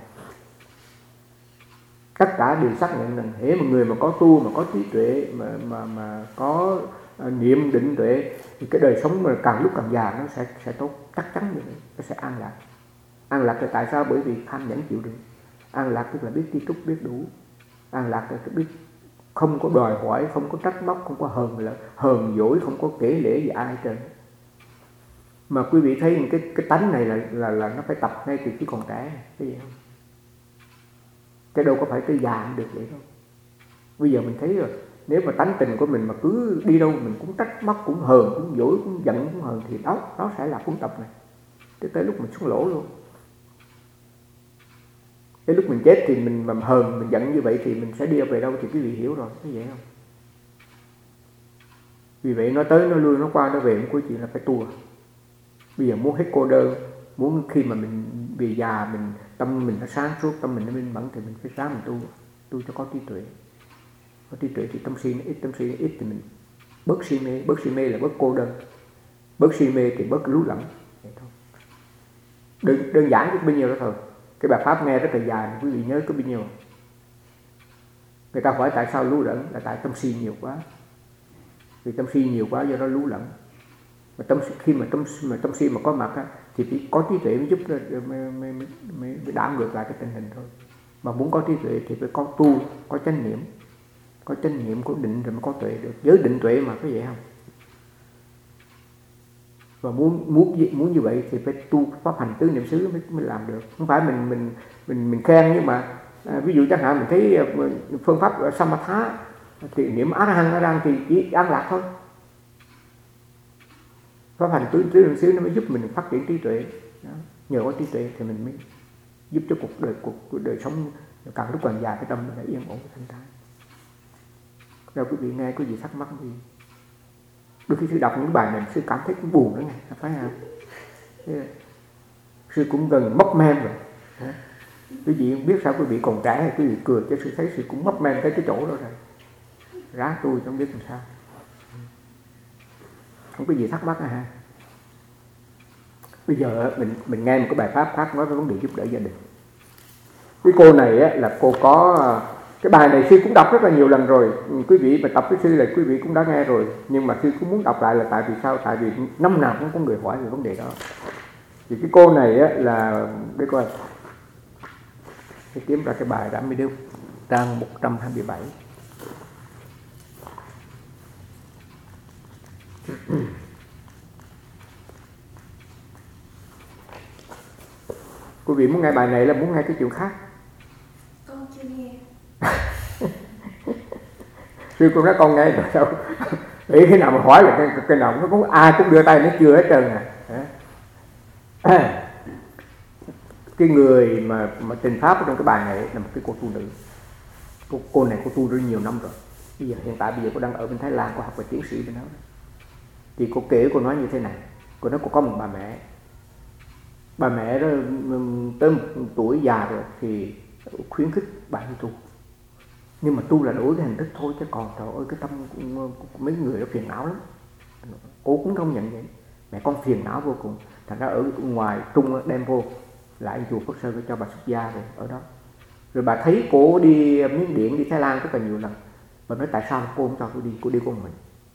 Tất cả đều xác nhận rằng hễ một người mà có tu, mà có trí tuệ, mà mà mà có uh, niệm định tuệ thì cái đời sống mà càng lúc càng già nó sẽ sẽ tốt, chắc chắn như vậy, nó sẽ an lạc. An lạc là tại sao? Bởi vì tham nhẫn chịu đựng. An lạc tức là biết tri túc, biết đủ. An lạc là biết không có đòi hỏi, không có trách móc, không có hờn là hờn dỗi, không có kể lễ gì ai hết trơn. Mà quý vị thấy cái cái tánh này là là là nó phải tập ngay từ khi còn trẻ, cái gì không? Cái đâu có phải tới già được vậy đâu. Bây giờ mình thấy rồi, nếu mà tánh tình của mình mà cứ đi đâu mình cũng trách móc, cũng hờn, cũng dỗi, cũng giận, cũng hờn thì đó, đó sẽ là cuốn tập này. Tới tới lúc mình xuống lỗ luôn. Cái lúc mình chết thì mình mà hờn, mình giận như vậy thì mình sẽ đi về đâu thì quý vị hiểu rồi, thấy vậy không? Vì vậy nó tới, nó lui, nó qua, nó về, cuối chuyện là phải tu. Bây giờ muốn hết cô đơn, muốn khi mà mình về già mình tâm mình nó sáng suốt, tâm mình nó minh mẫn thì mình phải ráng mình tu, tu cho có trí tuệ. Có trí tuệ thì tâm si nó ít, tâm si nó ít thì mình bớt si mê, bớt si mê là bớt cô đơn, bớt si mê thì bớt lú lẫn. Vậy thôi. Đơn, đơn giản có bao nhiêu đó thôi. Cái bài pháp nghe rất là dài, quý vị nhớ có bao nhiêu? Người ta hỏi tại sao lú lẫn, là tại tâm si nhiều quá. Vì tâm si nhiều quá do đó lú lẫn. Mà tâm khi mà tâm mà tâm si mà có mặt á, thì chỉ có trí tuệ mới giúp mới, mới, mới, mới đảo ngược lại cái tình hình thôi. Mà muốn có trí tuệ thì phải có tu, có chánh niệm, có chánh niệm, có định rồi mới có tuệ được. Giới định tuệ mà, có vậy không? Và muốn muốn muốn như vậy thì phải tu pháp hành tứ niệm xứ mới mới làm được. Không phải mình mình mình mình khen, nhưng mà à, ví dụ chẳng hạn mình thấy phương pháp Samatha thì niệm A Hằng A Hằng thì chỉ an lạc thôi. Pháp hành tứ tứ niệm xứ nó mới giúp mình phát triển trí tuệ. Đó. Nhờ có trí tuệ thì mình mới giúp cho cuộc đời cuộc, cuộc đời sống càng lúc càng dài, cái tâm mình yên ổn thanh thản. Đâu quý vị nghe có gì thắc mắc gì? Đôi khi sư đọc những bài này sư cảm thấy cũng buồn đó nghe, phải không? Sư cũng gần mốc men rồi. Quý vị không biết sao quý vị còn trẻ hay quý vị cười cho sư thấy sư cũng mốc men tới cái chỗ đó rồi. Ráng tôi không biết làm sao. Không có gì thắc mắc ha. Bây giờ mình mình nghe một cái bài pháp khác nói về vấn đề giúp đỡ gia đình. Cái cô này á, là cô có cái bài này sư cũng đọc rất là nhiều lần rồi. Quý vị mà tập với sư là quý vị cũng đã nghe rồi. Nhưng mà sư cũng muốn đọc lại là tại vì sao? Tại vì năm nào cũng có người hỏi về vấn đề đó. Thì cái cô này á, là để coi cái kiếm ra cái bài đã mới được trang một trăm hai mươi bảy. Quý vị muốn nghe bài này là muốn nghe cái chuyện khác? Con chưa nghe. Sư con nói con nghe rồi sao? Ý cái nào mà hỏi là cái, cái nào nó cũng ai cũng đưa tay nó chưa hết trơn à. Cái người mà mà trình pháp ở trong cái bài này là một cái cô tu nữ. Cô, cô này cô tu rất nhiều năm rồi. Bây giờ hiện tại bây giờ cô đang ở bên Thái Lan, cô học về tiến sĩ bên đó. Thì cô kể, cô nói như thế này. Cô nói cô có một bà mẹ. Bà mẹ đó tới một tuổi già rồi thì khuyến khích bà đi tu. Nhưng mà tu là đổi cái hình thức thôi, chứ còn trời ơi cái tâm của mấy người nó phiền não lắm. Cô cũng không nhận vậy. Mẹ con phiền não vô cùng. Thành ra ở ngoài Trung đem vô lại chùa Phật Sơn cho bà xuất gia rồi ở đó. Rồi bà thấy cô đi Miến Điện, đi Thái Lan rất là nhiều lần. Bà nói tại sao cô không cho tôi đi, cô đi con mình.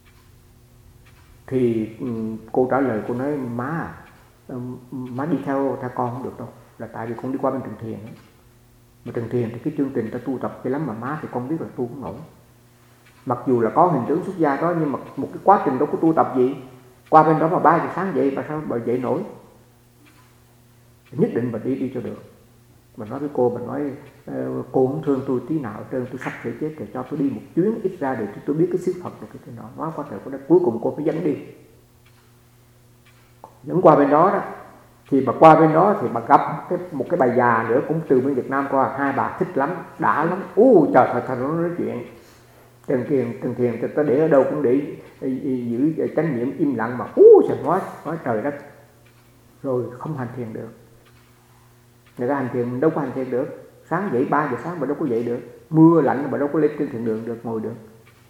Thì cô trả lời, cô nói má à, má đi theo theo con không được đâu. Là tại vì con đi qua bên Trần Thiền ấy. Mà Trần Thiền thì cái chương trình ta tu tập cái lắm mà má thì con biết là tu không nổi. Mặc dù là có hình tướng xuất gia đó, nhưng mà một cái quá trình đó có tu tập gì. Qua bên đó mà ba giờ sáng dậy, bà sao bà dậy nổi. Nhất định bà đi đi cho được. Bà nói với cô, bà nói cô không thương tôi tí nào trơn, tôi sắp sửa chết rồi, cho tôi đi một chuyến ít ra để tôi biết cái sứ Phật được cái thế nào. Nói quá trời có đó, cuối cùng cô phải dẫn đi. Dẫn qua bên đó đó. Thì bà qua bên đó thì bà gặp cái, một cái bà già nữa cũng từ bên Việt Nam qua. Hai bà thích lắm, đã lắm. Ú trời thật thật nó nói chuyện. Trần Thiền, Trần Thiền ta để ở đâu cũng để giữ chánh niệm im lặng mà ú trời nói, nói trời đất. Rồi không hành thiền được. Người ta hành thiền đâu có hành thiền được. Sáng dậy ba giờ sáng mà đâu có dậy được. Mưa lạnh mà đâu có lên trên thiền đường được, ngồi được.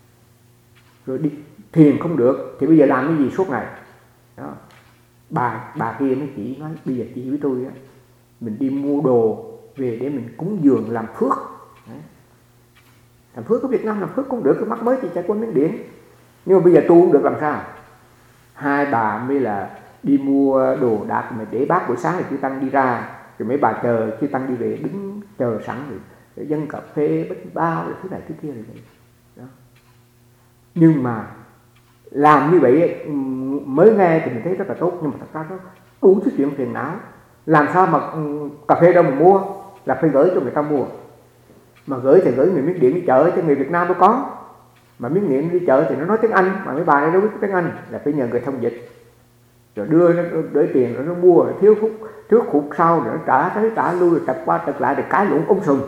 Rồi đi thiền không được thì bây giờ làm cái gì suốt ngày đó. Bà bà kia mới chỉ nói bây giờ chị với tôi á, mình đi mua đồ về để mình cúng dường làm phước. Đấy. Làm phước ở Việt Nam làm phước cũng được, cái mắc mới thì chạy qua Miến Điện. Nhưng mà bây giờ tu không được làm sao. Hai bà mới là đi mua đồ đạc mà để bác buổi sáng thì chư tăng đi ra, rồi mấy bà chờ chư tăng đi về đứng chờ sẵn rồi, rồi dân cà phê bánh bao rồi thứ này thứ kia rồi đó. Nhưng mà làm như vậy mới nghe thì mình thấy rất là tốt, nhưng mà thật ra nó đủ thứ chuyện phiền não. Làm sao mà cà phê đâu mà mua, là phải gửi cho người ta mua. Mà gửi thì gửi người Miến Điện đi chợ, chứ người Việt Nam mới có. Mà Miến Điện đi chợ thì nó nói tiếng Anh, mà mấy bà này đâu biết tiếng Anh, là phải nhờ người thông dịch. Rồi đưa nó để tiền rồi nó mua, rồi thiếu phút trước khúc sau rồi nó trả tới trả lui, rồi tập qua tập lại để cái lũng ống sùng.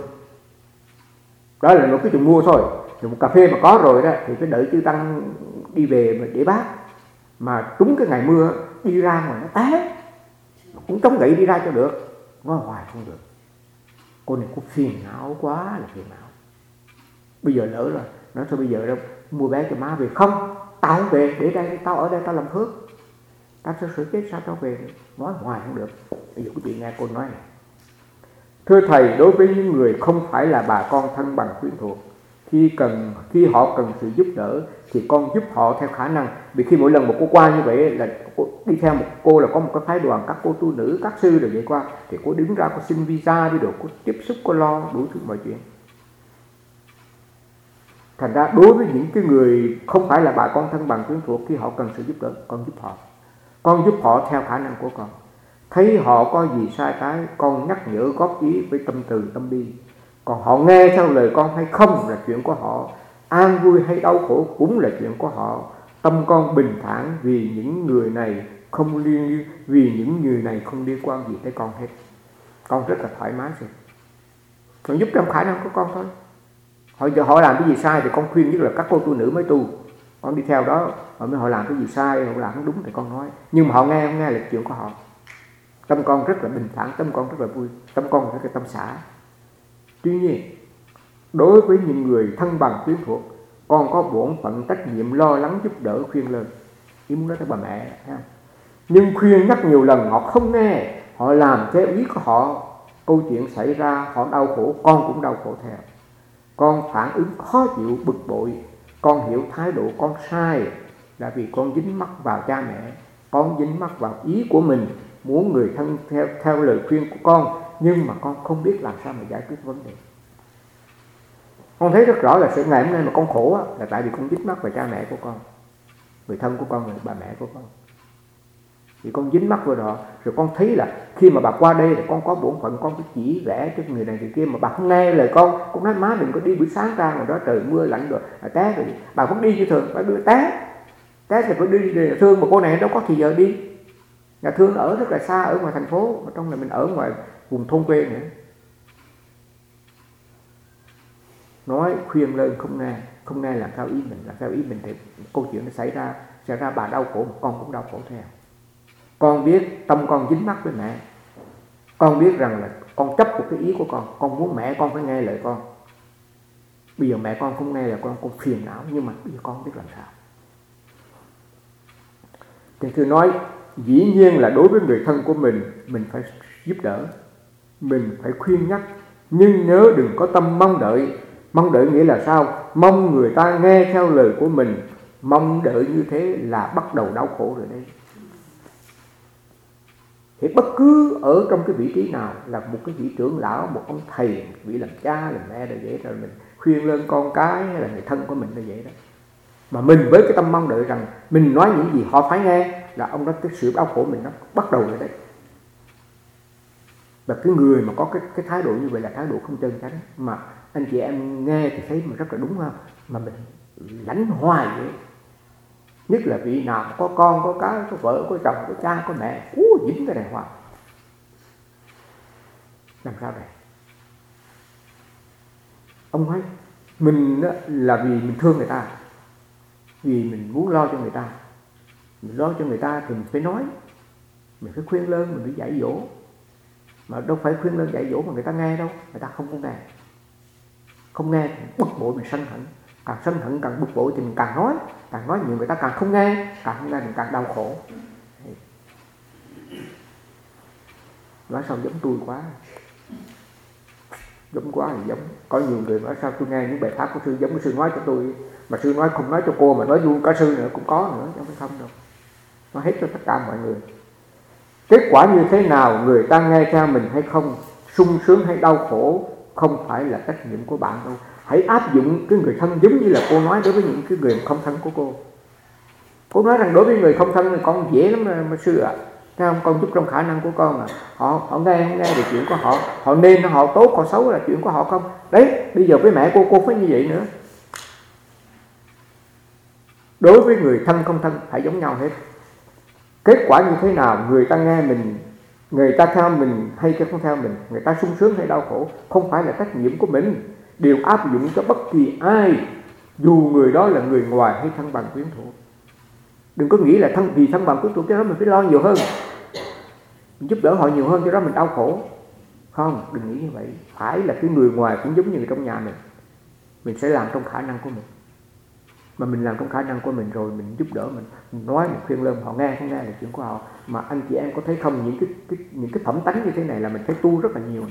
Đó là một cái chuyện mua thôi. Rồi một cà phê mà có rồi đó thì phải đợi chư tăng đi về mà để bác. Mà trúng cái ngày mưa đi ra ngoài nó té, cũng chống gậy đi ra cho được, nói hoài không được. Cô này có phiền não quá là phiền não. Bây giờ lỡ rồi, nói thôi bây giờ đâu mua vé cho má về. Không, tao không về, để đây, tao ở đây tao làm phước. Tao sẽ sửa chết sao tao về. Nói hoài không được. Bây giờ quý vị nghe cô nói này. Thưa Thầy, đối với những người không phải là bà con thân bằng quyến thuộc, Khi cần khi họ cần sự giúp đỡ thì con giúp họ theo khả năng. Vì khi mỗi lần một cô qua như vậy là cô, đi theo một cô là có một cái phái đoàn các cô tu nữ, các sư rồi vậy qua, thì cô đứng ra cô xin visa đi được, cô tiếp xúc, cô lo đủ thứ mọi chuyện. Thành ra đối với những cái người không phải là bà con thân bằng quyến thuộc, khi họ cần sự giúp đỡ, con giúp họ. Con giúp họ theo khả năng của con. Thấy họ có gì sai trái, con nhắc nhở góp ý với tâm từ tâm bi. Còn họ nghe theo lời con hay không là chuyện của họ. An vui hay đau khổ cũng là chuyện của họ. Tâm con bình thản vì những người này không liên vì những người này không liên quan gì tới con hết. Con rất là thoải mái rồi. Con giúp trong khả năng của con thôi. Họ giờ họ làm cái gì sai thì con khuyên nhất là các cô tu nữ mới tu. Con đi theo đó, họ mới họ làm cái gì sai, họ làm không đúng thì con nói. Nhưng mà họ nghe không nghe là chuyện của họ. Tâm con rất là bình thản, tâm con rất là vui, tâm con rất là tâm xả. Tuy nhiên, đối với những người thân bằng quyến thuộc, con có bổn phận trách nhiệm lo lắng giúp đỡ khuyên lơn. Ý muốn nói tới bà mẹ. Nhưng khuyên nhắc nhiều lần họ không nghe, họ làm theo ý của họ. Câu chuyện xảy ra họ đau khổ, con cũng đau khổ theo. Con phản ứng khó chịu, bực bội. Con hiểu thái độ con sai là vì con dính mắc vào cha mẹ. Con dính mắc vào ý của mình, muốn người thân theo, theo lời khuyên của con, nhưng mà con không biết làm sao mà giải quyết vấn đề. Con thấy rất rõ là sự ngày hôm nay mà con khổ á, là tại vì con dính mắc vào cha mẹ của con, người thân của con, người bà mẹ của con. Thì con dính mắc vào đó. Rồi con thấy là khi mà bà qua đây là con có bổn phận, con phải chỉ vẽ cho người này người kia, mà bà không nghe lời con. Con nói má đừng có đi buổi sáng ra ngoài đó trời mưa lạnh rồi à, té rồi. Bà vẫn đi như thường, bà đưa té té thì phải đi để thương, mà cô này đâu có thì giờ đi. Nhà thương ở rất là xa, ở ngoài thành phố, mà trong này mình ở ngoài vùng thôn quê nữa. Nói khuyên lên không nghe, không nghe làm sao ý mình, làm sao ý mình thì câu chuyện nó xảy ra, xảy ra bà đau khổ, mà con cũng đau khổ theo. Con biết tâm con dính mắc với mẹ. Con biết rằng là con chấp một cái ý của con, con muốn mẹ con phải nghe lời con. Bây giờ mẹ con không nghe là con con phiền não, nhưng mà bây giờ con biết làm sao. Thì tôi nói dĩ nhiên là đối với người thân của mình, mình phải giúp đỡ, mình phải khuyên nhắc, nhưng nhớ đừng có tâm mong đợi. Mong đợi nghĩa là sao? Mong người ta nghe theo lời của mình. Mong đợi như thế là bắt đầu đau khổ rồi đấy. Thì bất cứ ở trong cái vị trí nào, là một cái vị trưởng lão, một ông thầy, một vị làm cha, làm mẹ là vậy, rồi mình khuyên lên con cái hay là người thân của mình là vậy đó. Mà mình với cái tâm mong đợi rằng mình nói những gì họ phải nghe, là ông đó cái sự đau khổ mình nó bắt đầu rồi đấy. Và cái người mà có cái, cái thái độ như vậy là thái độ không chân chánh. Mà anh chị em nghe thì thấy mà rất là đúng không? Mà mình lãnh hoài vậy. Nhất là vị nào có con, có cái, có vợ, có chồng, có cha, có mẹ, ú, dính cái này hoài. Làm sao đây? Ông nói mình là vì mình thương người ta, vì mình muốn lo cho người ta. Mình lo cho người ta thì mình phải nói, mình phải khuyên lơn, mình phải dạy dỗ. Mà đâu phải khuyên lơn dạy dỗ mà người ta nghe đâu. Người ta không có nghe. Không nghe thì bực bội, mình sân hận. Càng sân hận càng bực bội thì mình càng nói. Càng nói nhiều người ta càng không nghe. Càng không nghe mình càng đau khổ. Nói sao giống tôi quá. Giống quá thì giống. Có nhiều người nói sao tôi nghe những bài pháp của sư giống cái sư nói cho tôi. Mà sư nói không nói cho cô mà nói luôn cả sư nữa cũng có nữa. Chứ không đâu. Nó hết cho tất cả mọi người. Kết quả như thế nào, người ta nghe theo mình hay không, sung sướng hay đau khổ, không phải là trách nhiệm của bạn đâu. Hãy áp dụng cái người thân giống như là cô nói đối với những cái người không thân của cô. Cô nói rằng đối với người không thân thì con dễ lắm mà, mà sư ạ. À. Thấy không, con giúp trong khả năng của con mà. Họ, họ nghe không nghe thì chuyện của họ. Họ nên, họ tốt, họ xấu là chuyện của họ không. Đấy, bây giờ với mẹ cô, cô phải như vậy nữa. Đối với người thân không thân phải giống nhau hết. Kết quả như thế nào, người ta nghe mình, người ta theo mình hay không theo mình, người ta sung sướng hay đau khổ, không phải là trách nhiệm của mình. Đều áp dụng cho bất kỳ ai, dù người đó là người ngoài hay thân bằng quyến thuộc. Đừng có nghĩ là thân vì thân bằng quyến thuộc cho đó mình phải lo nhiều hơn, mình giúp đỡ họ nhiều hơn cho đó mình đau khổ. Không, đừng nghĩ như vậy. Phải là cái người ngoài cũng giống như người trong nhà mình. Mình sẽ làm trong khả năng của mình. Mà mình làm trong khả năng của mình rồi, mình giúp đỡ, mình, mình nói, mình khuyên lơn, họ nghe không nghe là chuyện của họ. Mà anh chị em có thấy không, những cái, cái, những cái phẩm tánh như thế này là mình phải tu rất là nhiều.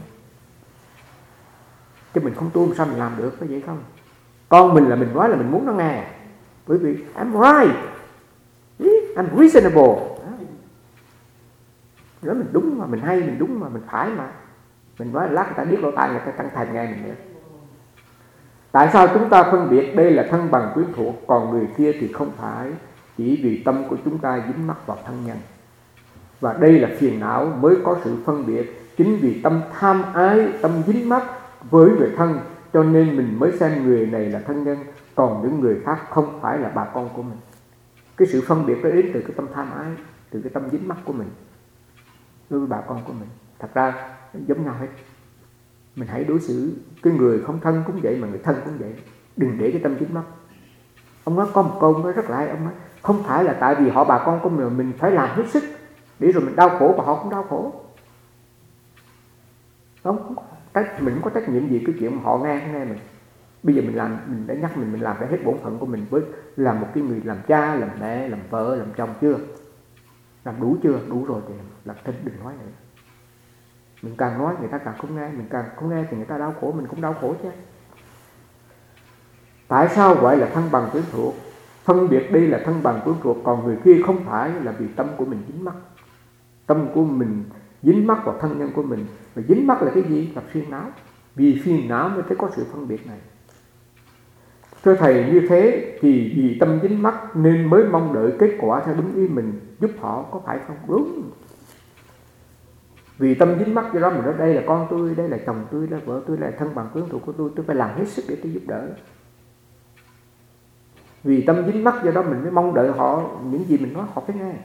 Chứ mình không tu sao mình làm được, có vậy không? Con mình là mình nói là mình muốn nó nghe. Bởi vì I'm right, I'm reasonable. Nói mình đúng mà, mình hay, mình đúng mà, mình phải mà. Mình nói là lát người ta biết lỗ tai, người ta chẳng thèm nghe mình nữa. Tại sao chúng ta phân biệt đây là thân bằng quyến thuộc, còn người kia thì không phải? Chỉ vì tâm của chúng ta dính mắc vào thân nhân. Và đây là phiền não mới có sự phân biệt. Chính vì tâm tham ái, tâm dính mắc với người thân, cho nên mình mới xem người này là thân nhân, còn những người khác không phải là bà con của mình. Cái sự phân biệt đó đến từ cái tâm tham ái, từ cái tâm dính mắc của mình đối với bà con của mình. Thật ra giống nhau hết. Mình hãy đối xử cái người không thân cũng vậy mà người thân cũng vậy. Đừng để cái tâm dính mắc. Ông nói có một câu nói rất là hay. Ông nói không phải là tại vì họ bà con của mình mình phải làm hết sức để rồi mình đau khổ và họ cũng đau khổ. Không, mình không có trách nhiệm gì cái chuyện mà họ nghe không nghe mình. Bây giờ mình làm, mình đã nhắc mình mình làm đã hết bổn phận của mình với làm một cái người làm cha, làm mẹ, làm vợ, làm chồng chưa? Làm đủ chưa? Đủ rồi thì làm thinh, đừng nói nữa. Mình càng nói người ta càng không nghe, mình càng không nghe thì người ta đau khổ, mình cũng đau khổ chứ. Tại sao gọi là thân bằng quyến thuộc? Phân biệt đây là thân bằng quyến thuộc, còn người kia không phải, là vì tâm của mình dính mắc. Tâm của mình dính mắc vào thân nhân của mình. Và dính mắc là cái gì? Là phiền não. Vì phiền não mới thấy có sự phân biệt này. Thưa Thầy, như thế thì vì tâm dính mắc nên mới mong đợi kết quả theo đúng ý mình, giúp họ, có phải không? Đúng. Vì tâm dính mắc do đó mình nói đây là con tôi, đây là chồng tôi, đây là vợ tôi, đây là thân bằng quyến thuộc của tôi, tôi phải làm hết sức để tôi giúp đỡ. Vì tâm dính mắc do đó mình mới mong đợi họ, những gì mình nói họ phải nghe.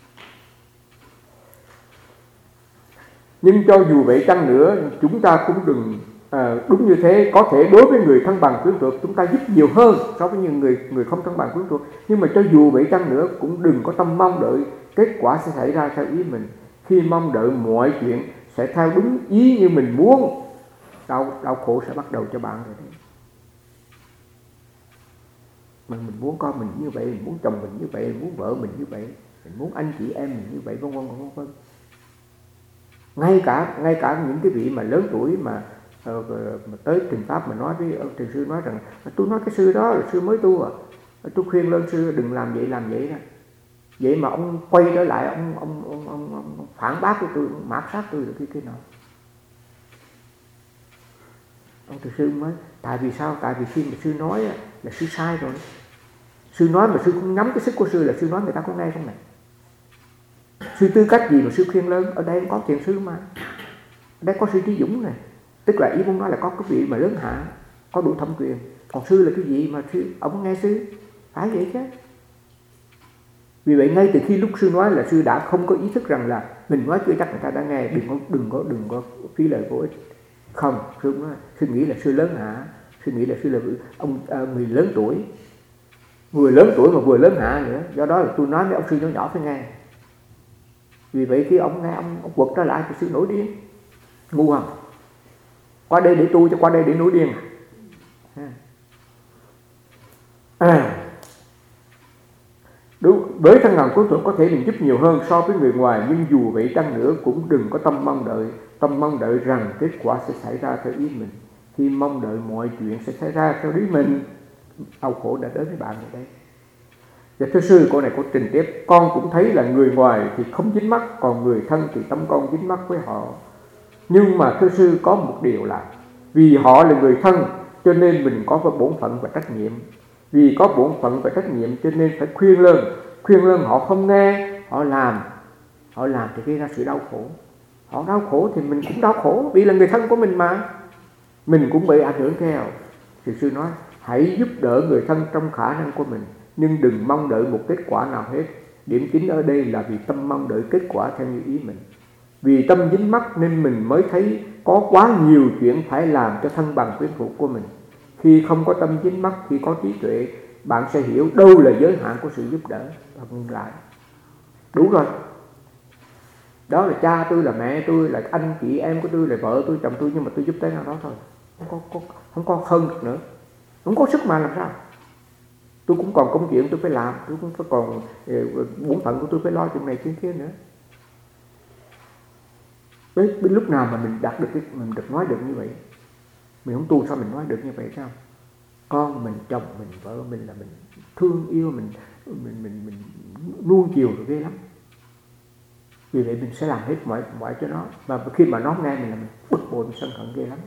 Nhưng cho dù vậy chăng nữa, chúng ta cũng đừng à, đúng như thế. Có thể đối với người thân bằng quyến thuộc chúng ta giúp nhiều hơn so với những người người không thân bằng quyến thuộc. Nhưng mà cho dù vậy chăng nữa cũng đừng có tâm mong đợi kết quả sẽ xảy ra theo ý mình. Khi mong đợi mọi chuyện sẽ theo đúng ý như mình muốn, đau, đau khổ sẽ bắt đầu cho bạn rồi đấy. mà mình muốn con mình như vậy, mình muốn chồng mình như vậy, mình muốn vợ mình như vậy, mình muốn anh chị em mình như vậy, vân vân vân vân. Ngay cả ngay cả những cái vị mà lớn tuổi mà, uh, mà tới trình pháp mà nói với ông thiền sư nói rằng tôi nói cái sư đó là sư mới tu à, tôi khuyên lên sư đừng làm vậy làm vậy đó. Vậy mà ông quay trở lại ông ông ông, ông, ông phản bác của tôi, ông mạt sát tôi được cái cái nào. Ông thiền sư mới tại vì sao? Tại vì khi mà sư nói là sư sai rồi. Sư nói mà sư không nắm cái sức của sư là sư nói người ta có nghe không này. Sư tư cách gì mà sư khuyên lớn? Ở đây có thiền sư mà, ở đây có sư Trí Dũng này. Tức là ý muốn nói là có cái vị mà lớn hạ, có đủ thẩm quyền. Còn sư là cái gì mà sư ông nghe sư? Phải vậy chứ. Vì vậy ngay từ khi lúc sư nói là sư đã không có ý thức rằng là mình nói chưa chắc người ta đã nghe, đừng có đừng có đừng có phí lời vô ích. Không, sư nói, sư nghĩ là sư lớn hạ, sư nghĩ là sư là ông à, người lớn tuổi, vừa lớn tuổi mà vừa lớn hạ nữa. Do đó là tôi nói với ông sư nhỏ nhỏ phải nghe. Vì vậy khi ông nghe ông, ông quật trở lại thì sư nổi điên, ngu không? Qua đây để tu chứ qua đây để nổi điên à? À. Đúng, với thân ngàn cuối tuần có thể mình giúp nhiều hơn so với người ngoài, nhưng dù vậy chăng nữa cũng đừng có tâm mong đợi, tâm mong đợi rằng kết quả sẽ xảy ra theo ý mình. Khi mong đợi mọi chuyện sẽ xảy ra theo ý mình, đau khổ đã đến với bạn ở đây. Và thưa sư, cô này có trình tiếp, con cũng thấy là người ngoài thì không dính mắc, còn người thân thì tâm con dính mắc với họ. Nhưng mà thưa sư có một điều là vì họ là người thân cho nên mình có bổn phận và trách nhiệm. Vì có bổn phận và trách nhiệm cho nên phải khuyên lơn. Khuyên lơn họ không nghe, họ làm. Họ làm thì gây ra sự đau khổ. Họ đau khổ thì mình cũng đau khổ, vì là người thân của mình mà. Mình cũng bị ảnh hưởng theo. Thì sư nói hãy giúp đỡ người thân trong khả năng của mình, nhưng đừng mong đợi một kết quả nào hết. Điểm chính ở đây là vì tâm mong đợi kết quả theo như ý mình. Vì tâm dính mắc nên mình mới thấy có quá nhiều chuyện phải làm cho thân bằng quyến thuộc của mình. Khi không có tâm dính mắc, khi có trí tuệ, bạn sẽ hiểu đâu là giới hạn của sự giúp đỡ và ngừng lại. Đủ rồi. Đó là cha tôi, là mẹ tôi, là anh chị em của tôi, là vợ tôi, chồng tôi, nhưng mà tôi giúp tới nào đó thôi. Không có, có, không có hơn được nữa. Không có sức mà làm sao. Tôi cũng còn công chuyện tôi phải làm, tôi cũng phải còn bổn phận của tôi phải lo chuyện này chuyện kia nữa. Đến, đến lúc nào mà mình đạt được cái, mình được nói được như vậy, mình không tu sao mình nói được như vậy sao? Con mình, chồng mình, vợ mình là mình thương yêu, mình mình mình mình nuông chiều rồi ghê lắm. Vì vậy mình sẽ làm hết mọi mọi cho nó, mà khi mà nó nghe mình là mình bực bội, mình sân hận ghê lắm,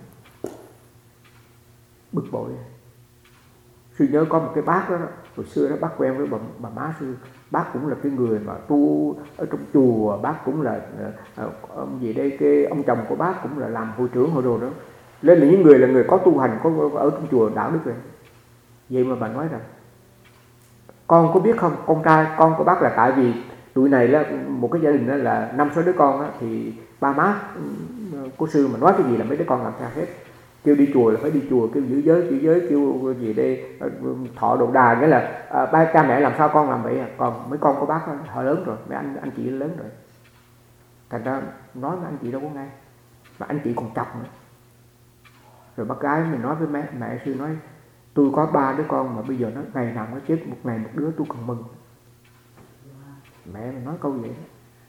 bực bội. Sư nhớ có một cái bác đó, hồi xưa đó bác quen với bà, bà má sư, bác cũng là cái người mà tu ở trong chùa, bác cũng là ông gì đây, cái ông chồng của bác cũng là làm hội trưởng hội đồ đó. Nên là những người là người có tu hành, có ở trong chùa đạo đức rồi. Vậy mà bà nói rằng con có biết không, con trai con của bác là tại vì tụi này là một cái gia đình đó là năm sáu đứa con á, thì ba má của sư mà nói cái gì là mấy đứa con làm theo hết. Kêu đi chùa là phải đi chùa, kêu giữ giới giữ giới, kêu gì đây thọ đồ đà, nghĩa là à, ba cha mẹ làm sao con làm vậy à. Còn mấy con của bác đó, họ lớn rồi, mấy anh anh chị lớn rồi, thành ra nói với anh chị đâu có nghe, mà anh chị còn chọc nữa. Rồi bác gái mình nói với mẹ, mẹ sư nói tôi có ba đứa con mà bây giờ nó ngày nào nó chết một ngày một đứa, tôi còn mừng. Mẹ mình nói câu vậy đó.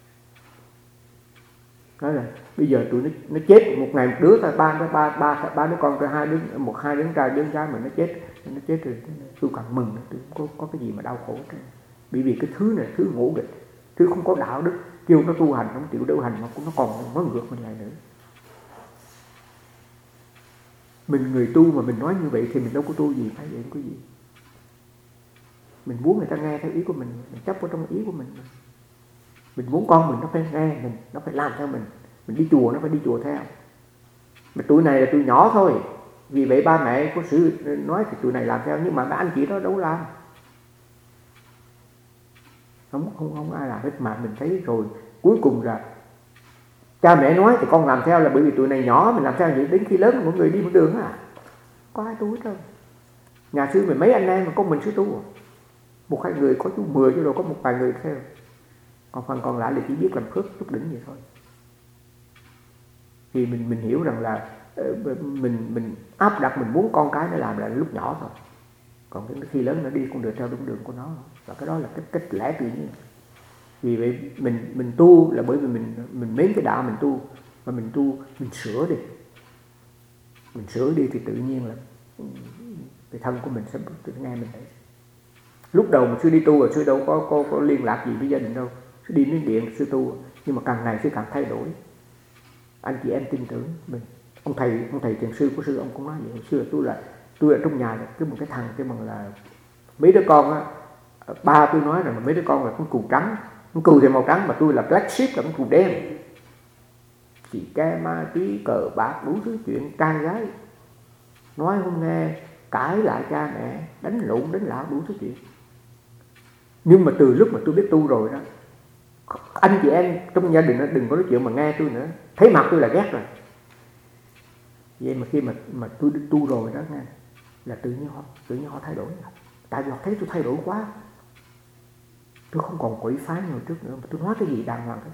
Nói là bây giờ tụi nó nó chết một ngày một đứa, ta ba ba ba ba ba đứa con, hai đứa một hai đứa trai đứa gái mà nó chết nó chết rồi, tôi còn mừng, tôi không có có cái gì mà đau khổ cả. Bởi vì cái thứ này thứ ngỗ nghịch, thứ không có đạo đức, kêu nó tu hành không chịu tu hành mà nó còn mới ngược mình lại nữa. Mình người tu mà mình nói như vậy thì mình đâu có tu gì, phải vậy có gì. Mình muốn người ta nghe theo ý của mình, mình chấp vào trong ý của mình. Mình muốn con mình nó phải nghe mình, nó phải làm theo mình. Mình đi chùa nó phải đi chùa theo. Mà tụi này là tụi nhỏ thôi, vì vậy ba mẹ có sự nói thì tụi này làm theo, nhưng mà mấy anh chị đó đâu làm. Không, không, không ai làm hết, mà mình thấy rồi cuối cùng là cha mẹ nói thì con làm theo là bởi vì tụi này nhỏ mình làm theo vậy, đến khi lớn mọi người đi một đường á, có ai tu hết trơn. Nhà sư mình mấy anh em mà có mình sư tu, một hai người có chú mười chứ đâu có một vài người theo, còn phần còn lại là chỉ biết làm phước chút đỉnh vậy thôi. Thì mình mình hiểu rằng là mình mình áp đặt mình muốn con cái nó làm là lúc nhỏ thôi, Còn cái khi lớn nó đi con đường theo đúng đường của nó, và cái đó là cái cách lẽ tự nhiên. Vì vậy mình mình tu là bởi vì mình mình mến cái đạo mình tu, mà mình tu mình sửa đi, mình sửa đi thì tự nhiên là cái thân của mình sẽ nghe mình đấy. Lúc đầu mà sư đi tu rồi sư đâu có có có liên lạc gì với gia đình đâu, sư đi đến điện sư tu, nhưng mà càng ngày sư càng thay đổi. Anh chị em tin tưởng mình. Ông thầy ông thầy thiền sư của sư ông cũng nói vậy. Hồi xưa tôi là tôi ở trong nhà là cái một cái thằng cái bằng là mấy đứa con á, ba tôi nói rằng là mấy đứa con là con cừu trắng, con cừu thì màu trắng, mà tôi là black sheep là con cừu đen. Chỉ ke ma túy cờ bạc đủ thứ chuyện trai gái, nói không nghe, cãi lại cha mẹ, đánh lộn đánh lão đủ thứ chuyện. Nhưng mà từ lúc mà tôi biết tu rồi đó, anh chị em trong gia đình đó đừng có nói chuyện mà nghe tôi nữa, thấy mặt tôi là ghét rồi. Vậy mà khi mà mà tôi tu rồi đó nghe, là tự nhiên họ tự nhiên họ thay đổi. Tại vì họ thấy tôi thay đổi quá, tôi không còn quỷ phái như hồi trước nữa, mà tôi nói cái gì đàng hoàng hết.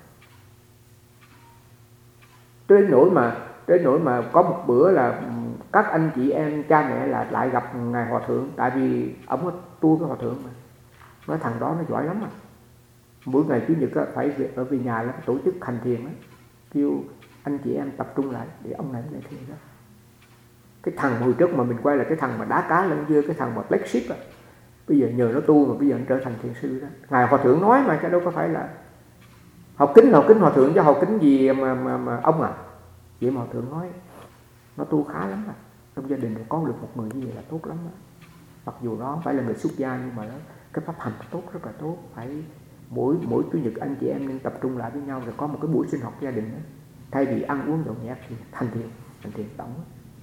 Tới nỗi mà tới nỗi mà có một bữa là các anh chị em cha mẹ là lại gặp ngài hòa thượng, tại vì ông có tu với hòa thượng mà, nói thằng đó nó giỏi lắm à. Mỗi ngày chủ nhật phải về, ở về nhà là tổ chức hành thiền đó, kêu anh chị em tập trung lại để ông này lại thiền đó. Cái thằng hồi trước mà mình quay là cái thằng mà đá cá lân dưa, cái thằng mà black sheep á, bây giờ nhờ nó tu mà bây giờ nó trở thành thiền sư đó. Ngài hòa thượng nói mà, chứ đâu có phải là học kính học kính hòa thượng chứ học kính gì mà mà mà ông à. Vậy mà hòa thượng nói nó tu khá lắm à. Trong gia đình có được một người như vậy là tốt lắm á. Mặc dù nó không phải là người xuất gia, nhưng mà đó, cái pháp hành tốt, rất là tốt. Phải mỗi mỗi chủ nhật anh chị em nên tập trung lại với nhau rồi có một cái buổi sinh hoạt gia đình đó. Thay vì ăn uống nhậu nhẹt thì thành thiền, thành thiền tổng.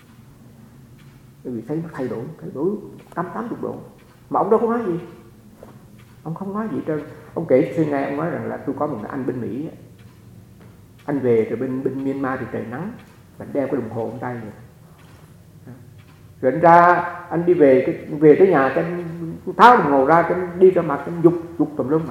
Bởi vì thấy nó thay đổi, thay đổi tám tám chục độ. Mà ông đâu có nói gì, ông không nói gì trơn. Ông kể xưa nay ông nói rằng là tôi có một anh bên Mỹ, anh về từ bên bên Myanmar thì trời nắng, mình đeo cái đồng hồ trên tay rồi. Rồi anh ra, anh đi về cái về tới nhà cái tháo đồng hồ ra, cái đi ra mặt cái dục dục tùm lum mà.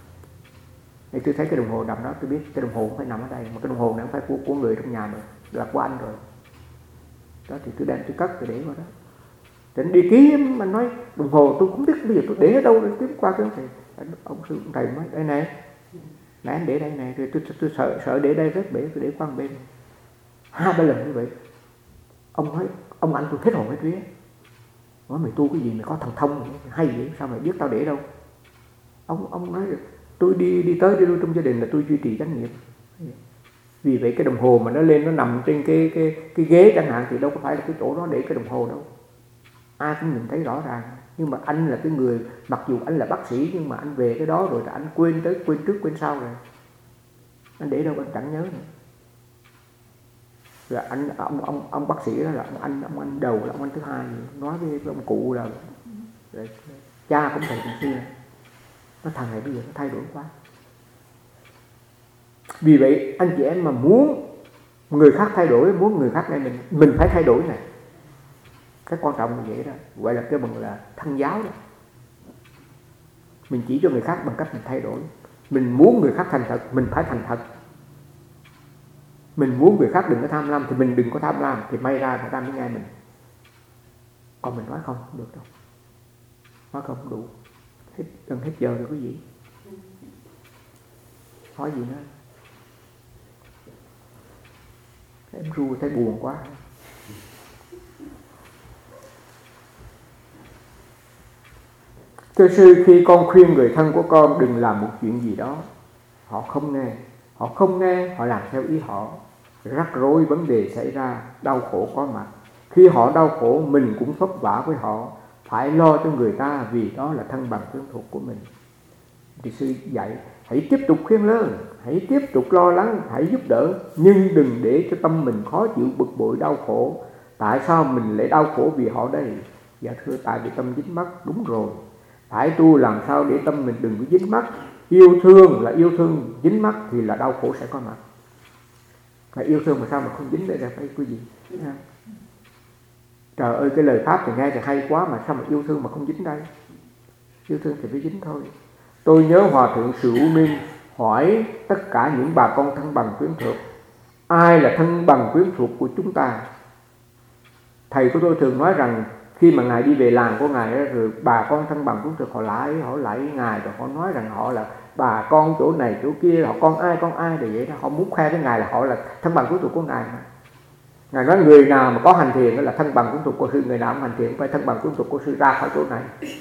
Thì tôi thấy cái đồng hồ nằm đó, tôi biết cái đồng hồ không phải nằm ở đây, mà cái đồng hồ này không phải của, của người trong nhà mà là của anh rồi. Đó thì tôi đem tôi cất tôi để vào đó. Thì anh đi ký mà nói đồng hồ tôi cũng biết bây giờ tôi để ở đâu rồi tiếp qua cái thầy ông sư ông thầy nói đây này, nãy anh để đây này, rồi tôi, tôi, tôi sợ sợ để đây rớt bể, tôi để qua bên. Hai ba lần như vậy, ông nói ông anh tôi hết hồn hết vía. Nói mày tu cái gì mày có thần thông hay vậy, sao mày biết tao để đâu? Ông ông nói tôi đi đi tới đi lui trong gia đình là tôi duy trì chánh niệm. Vì vậy cái đồng hồ mà nó lên nó nằm trên cái cái cái ghế chẳng hạn thì đâu có phải là cái chỗ đó để cái đồng hồ đâu. Ai cũng nhìn thấy rõ ràng. Nhưng mà anh là cái người, mặc dù anh là bác sĩ nhưng mà anh về cái đó rồi là anh quên tới quên trước quên sau rồi. Anh để đâu anh chẳng nhớ nữa. Rồi anh ông ông ông bác sĩ đó là ông anh ông anh đầu là ông anh thứ hai, nói với ông cụ là rồi, cha cũng thầy cũng xưa. Nó thằng này bây giờ nó thay đổi quá. Vì vậy anh chị em mà muốn người khác thay đổi, muốn người khác này mình mình phải thay đổi này. Cái quan trọng là vậy đó, gọi là cái bằng là thân giáo đó. Mình chỉ cho người khác bằng cách mình thay đổi. Mình muốn người khác thành thật, mình phải thành thật. Mình muốn người khác đừng có tham lam thì mình đừng có tham lam, thì may ra người ta mới nghe mình. Còn mình nói không, không được đâu. Nói không, không đủ. Hết, gần hết giờ rồi quý vị. Nói gì nữa? Em ru thấy buồn quá. Thưa sư, khi con khuyên người thân của con đừng làm một chuyện gì đó, họ không nghe. Họ không nghe, họ làm theo ý họ. Rắc rối vấn đề xảy ra, đau khổ có mặt. Khi họ đau khổ, mình cũng vất vả với họ. Phải lo cho người ta vì đó là thân bằng tương thuộc của mình. Thì sư dạy, hãy tiếp tục khuyên lơn, hãy tiếp tục lo lắng, hãy giúp đỡ. Nhưng đừng để cho tâm mình khó chịu, bực bội, đau khổ. Tại sao mình lại đau khổ vì họ đây? Dạ thưa, tại vì tâm dính mắc. Đúng rồi, phải tu làm sao để tâm mình đừng có dính mắc. Yêu thương là yêu thương, dính mắc thì là đau khổ sẽ có mặt. Mà yêu thương mà sao mà không dính đây là phải cái gì? Trời ơi, cái lời Pháp thì nghe thì hay quá, mà sao mà yêu thương mà không dính đây? Yêu thương thì phải dính thôi. Tôi nhớ Hòa Thượng Sự U Minh hỏi tất cả những bà con thân bằng quyến thuộc, ai là thân bằng quyến thuộc của chúng ta? Thầy của tôi thường nói rằng khi mà ngài đi về làng của ngài đó, rồi bà con thân bằng cũng được họ lại họ lại ngài rồi họ nói rằng họ là bà con chỗ này chỗ kia, họ con ai con ai, rồi vậy đó. Họ muốn khoe với ngài là họ là thân bằng quyến thuộc của ngài mà. Ngài nói người nào mà có hành thiền đó là thân bằng quyến thuộc của sư, người nào không hành thiền không phải thân bằng quyến thuộc của sư, ra khỏi chỗ này.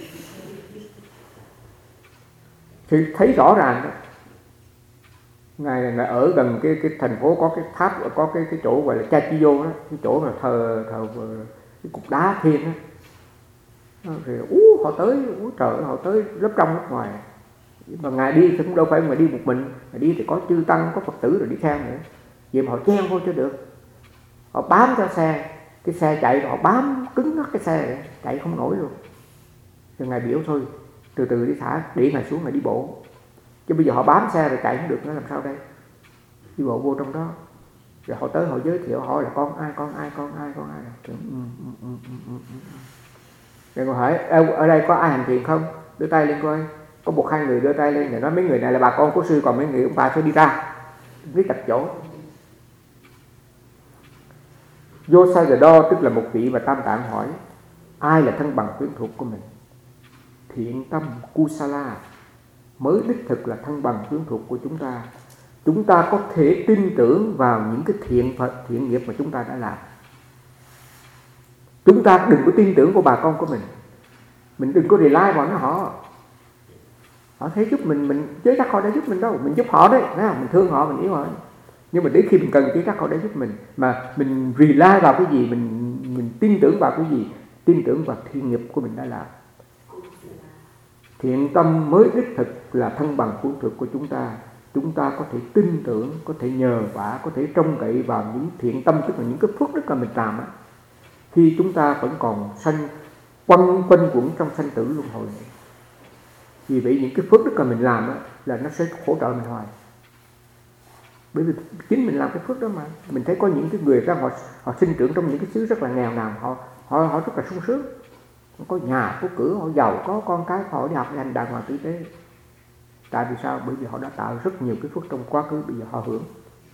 Thì thấy rõ ràng đó. Ngài, ngài ở gần cái cái thành phố có cái tháp, có cái cái chỗ gọi là Chachiyo đó, cái chỗ mà thờ thờ cái cục đá thiên đó. Rồi ú, họ tới, ú trời, họ tới lớp trong lớp ngoài. Mà ngài đi thì cũng đâu phải mà đi một mình, ngài đi thì có chư tăng, có Phật tử rồi đi theo nữa. Vậy mà họ chen vô cho được. Họ bám cho xe, cái xe chạy họ bám cứng ngắt cái xe này, chạy không nổi luôn. Rồi ngài biểu thôi, từ từ đi thả, để ngài xuống ngài đi bộ. Chứ bây giờ họ bám xe rồi chạy không được, nó làm sao đây? Đi bộ vô trong đó. Rồi họ tới họ giới thiệu, hỏi là con ai, con ai, con ai, con ai. Ừ, ừ, ừ, ừ, ừ, ừ. Rồi họ hỏi, ở đây có ai hành thiền không? Đưa tay lên coi. Có một hai người đưa tay lên, rồi nói mấy người này là bà con của sư, còn mấy người ông bà phải đi ra. Biết đặt chỗ. Yosagado tức là một vị mà Tam Tạng hỏi, ai là thân bằng quyến thuộc của mình? Thiện tâm Kusala mới đích thực là thân bằng quyến thuộc của chúng ta. Chúng ta có thể tin tưởng vào những cái thiện Phật, thiện nghiệp mà chúng ta đã làm. Chúng ta đừng có tin tưởng vào bà con của mình. Mình đừng có rely vào nó họ. Họ thấy giúp mình, mình chế chắc họ đã giúp mình đâu. Mình giúp họ đấy, mình thương họ, mình yêu họ. Nhưng mà đến khi mình cần chế chắc họ đã giúp mình, mà mình rely vào cái gì, mình mình tin tưởng vào cái gì, tin tưởng vào thiện nghiệp của mình đã làm. Thiện tâm mới đích thực là thân bằng quyến thuộc của chúng ta. Chúng ta có thể tin tưởng, có thể nhờ vả, có thể trông cậy vào những thiện tâm, tức là những cái phước đức mà mình làm á, khi chúng ta vẫn còn sanh quanh quanh quẩn trong sanh tử luân hồi này. Vì vậy những cái phước đức mà mình làm á, là nó sẽ hỗ trợ mình hoài. Bởi vì chính mình làm cái phước đó mà. Mình thấy có những cái người ra họ họ sinh trưởng trong những cái xứ rất là nghèo nàn, họ họ họ rất là sung sướng, có nhà có cửa, họ giàu có con cái, họ đi học hành đàng hoàng tử tế. Tại vì sao? Bởi vì họ đã tạo rất nhiều cái phước trong quá khứ, bây giờ họ hưởng.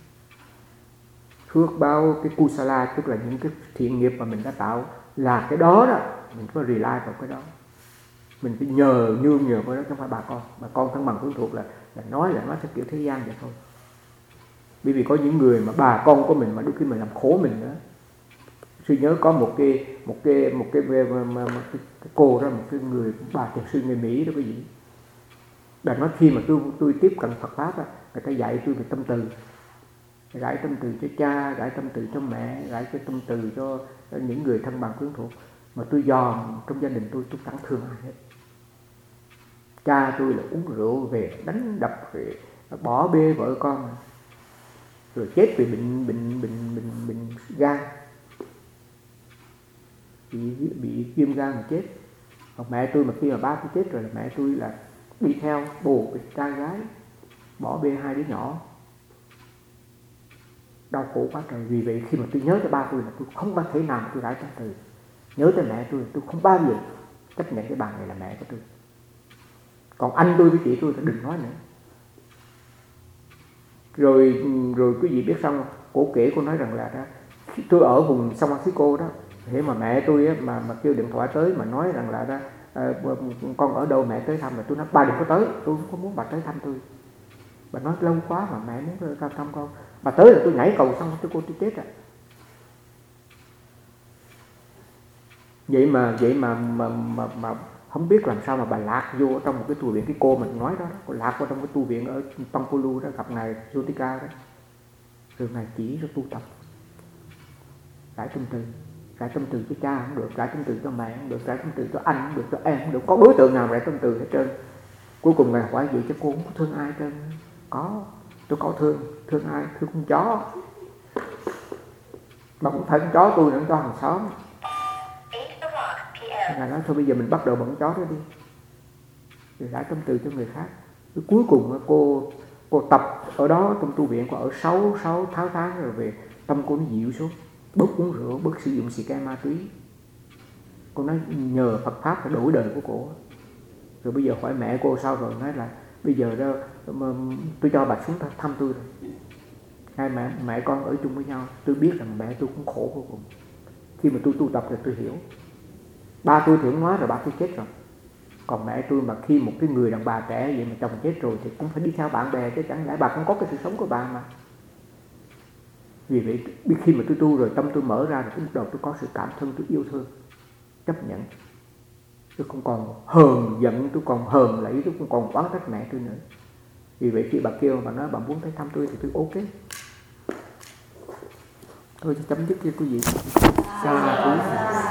Phước báo, cái kusala tức là những cái thiện nghiệp mà mình đã tạo, là cái đó đó, mình có rely vào cái đó. Mình phải nhờ nương nhờ vào đó, không phải bà con. Bà con thân bằng quyến thuộc là, là nói là nói theo kiểu thế gian vậy thôi. Bởi vì có những người mà bà con của mình mà đôi khi mình làm khổ mình nữa. Sư nhớ có một cái một cái một cái, một cái, một cái, cái cô đó, một cái người bà thiền sư người Mỹ đó, cái gì. Bà nói khi mà tôi tôi tiếp cận Phật pháp á, người ta dạy tôi về tâm từ, rải tâm từ cho cha, rải tâm từ cho mẹ, rải cái tâm từ cho, cho những người thân bằng quyến thuộc. Mà tôi dòm trong gia đình tôi, tôi chẳng thương ai hết. Cha tôi là uống rượu về đánh đập, về bỏ bê vợ con, rồi chết vì bệnh bệnh bệnh bệnh bệnh gan, bị bị viêm gan mà chết. Còn mẹ tôi mà khi mà ba tôi chết rồi là mẹ tôi là đi theo bồ với trai gái, bỏ bê hai đứa nhỏ, đau khổ quá trời. Vì vậy khi mà tôi nhớ tới ba tôi là tôi không có thể nào mà tôi rải tâm từ. Nhớ tới mẹ tôi, tôi không bao giờ chấp nhận cái bà này là mẹ của tôi. Còn anh tôi với chị tôi thì đừng nói nữa. Rồi rồi quý vị biết xong, cổ kể cô nói rằng là đó, tôi ở vùng San Francisco đó, thế mà mẹ tôi á, mà mà kêu điện thoại tới mà nói rằng là đó, à, con ở đâu mẹ tới thăm, mà tôi nói bà đừng có tới, tôi không có muốn bà tới thăm tôi. Bà nói lâu quá mà mẹ muốn ra thăm con, bà tới là tôi nhảy cầu San Francisco tôi chết rồi. Vậy mà vậy mà mà mà, mà không biết làm sao mà bà lạc vô trong một cái tu viện, cái cô mình nói đó, cô lạc vào trong cái tu viện ở Pampulu đó, gặp ngài Jotika đó, rồi ngài chỉ cho tu tập, rải tâm từ, rải tâm từ cho cha không được, rải tâm từ cho mẹ không được, rải tâm từ cho anh không được, cho em không được, có đối tượng nào rải tâm từ hết trơn. Cuối cùng ngài hỏi vậy chứ cô không có thương ai trơn? Có, tôi có thương, thương ai? Thương con chó, mà cũng phải con chó tôi nữa, cho hàng xóm. Ngài nói thôi bây giờ mình bắt đầu bằng chó đó đi, rồi rải tâm từ cho người khác. Rồi cuối cùng cô cô tập ở đó trong tu viện, cô ở sáu sáu tháng tháng rồi về, tâm cô nó dịu xuống, bớt uống rượu, bớt sử dụng xì ke ma túy. Cô nói nhờ Phật pháp phải đổi đời của cô. Rồi bây giờ hỏi mẹ cô sao rồi, nói là bây giờ đó tôi cho bà xuống thăm tôi rồi. Hai mẹ mẹ con ở chung với nhau, tôi biết rằng mẹ tôi cũng khổ vô cùng. Khi mà tôi tu tập rồi tôi hiểu. Ba tôi thì không nói rồi, ba tôi chết rồi. Còn mẹ tôi mà khi một cái người đàn bà trẻ vậy mà chồng chết rồi thì cũng phải đi theo bạn bè chứ, chẳng lẽ bà không có cái sự sống của bà mà. Vì vậy khi mà tôi tu rồi tâm tôi mở ra rồi, tôi bắt đầu tôi có sự cảm thông, tôi yêu thương, chấp nhận. Tôi không còn hờn giận, tôi còn hờn lẫy, tôi không còn oán trách mẹ tôi nữa. Vì vậy khi bà kêu bà nói bà muốn tới thăm tôi thì tôi ok. Tôi sẽ chấm dứt cho quý vị. Sa thú.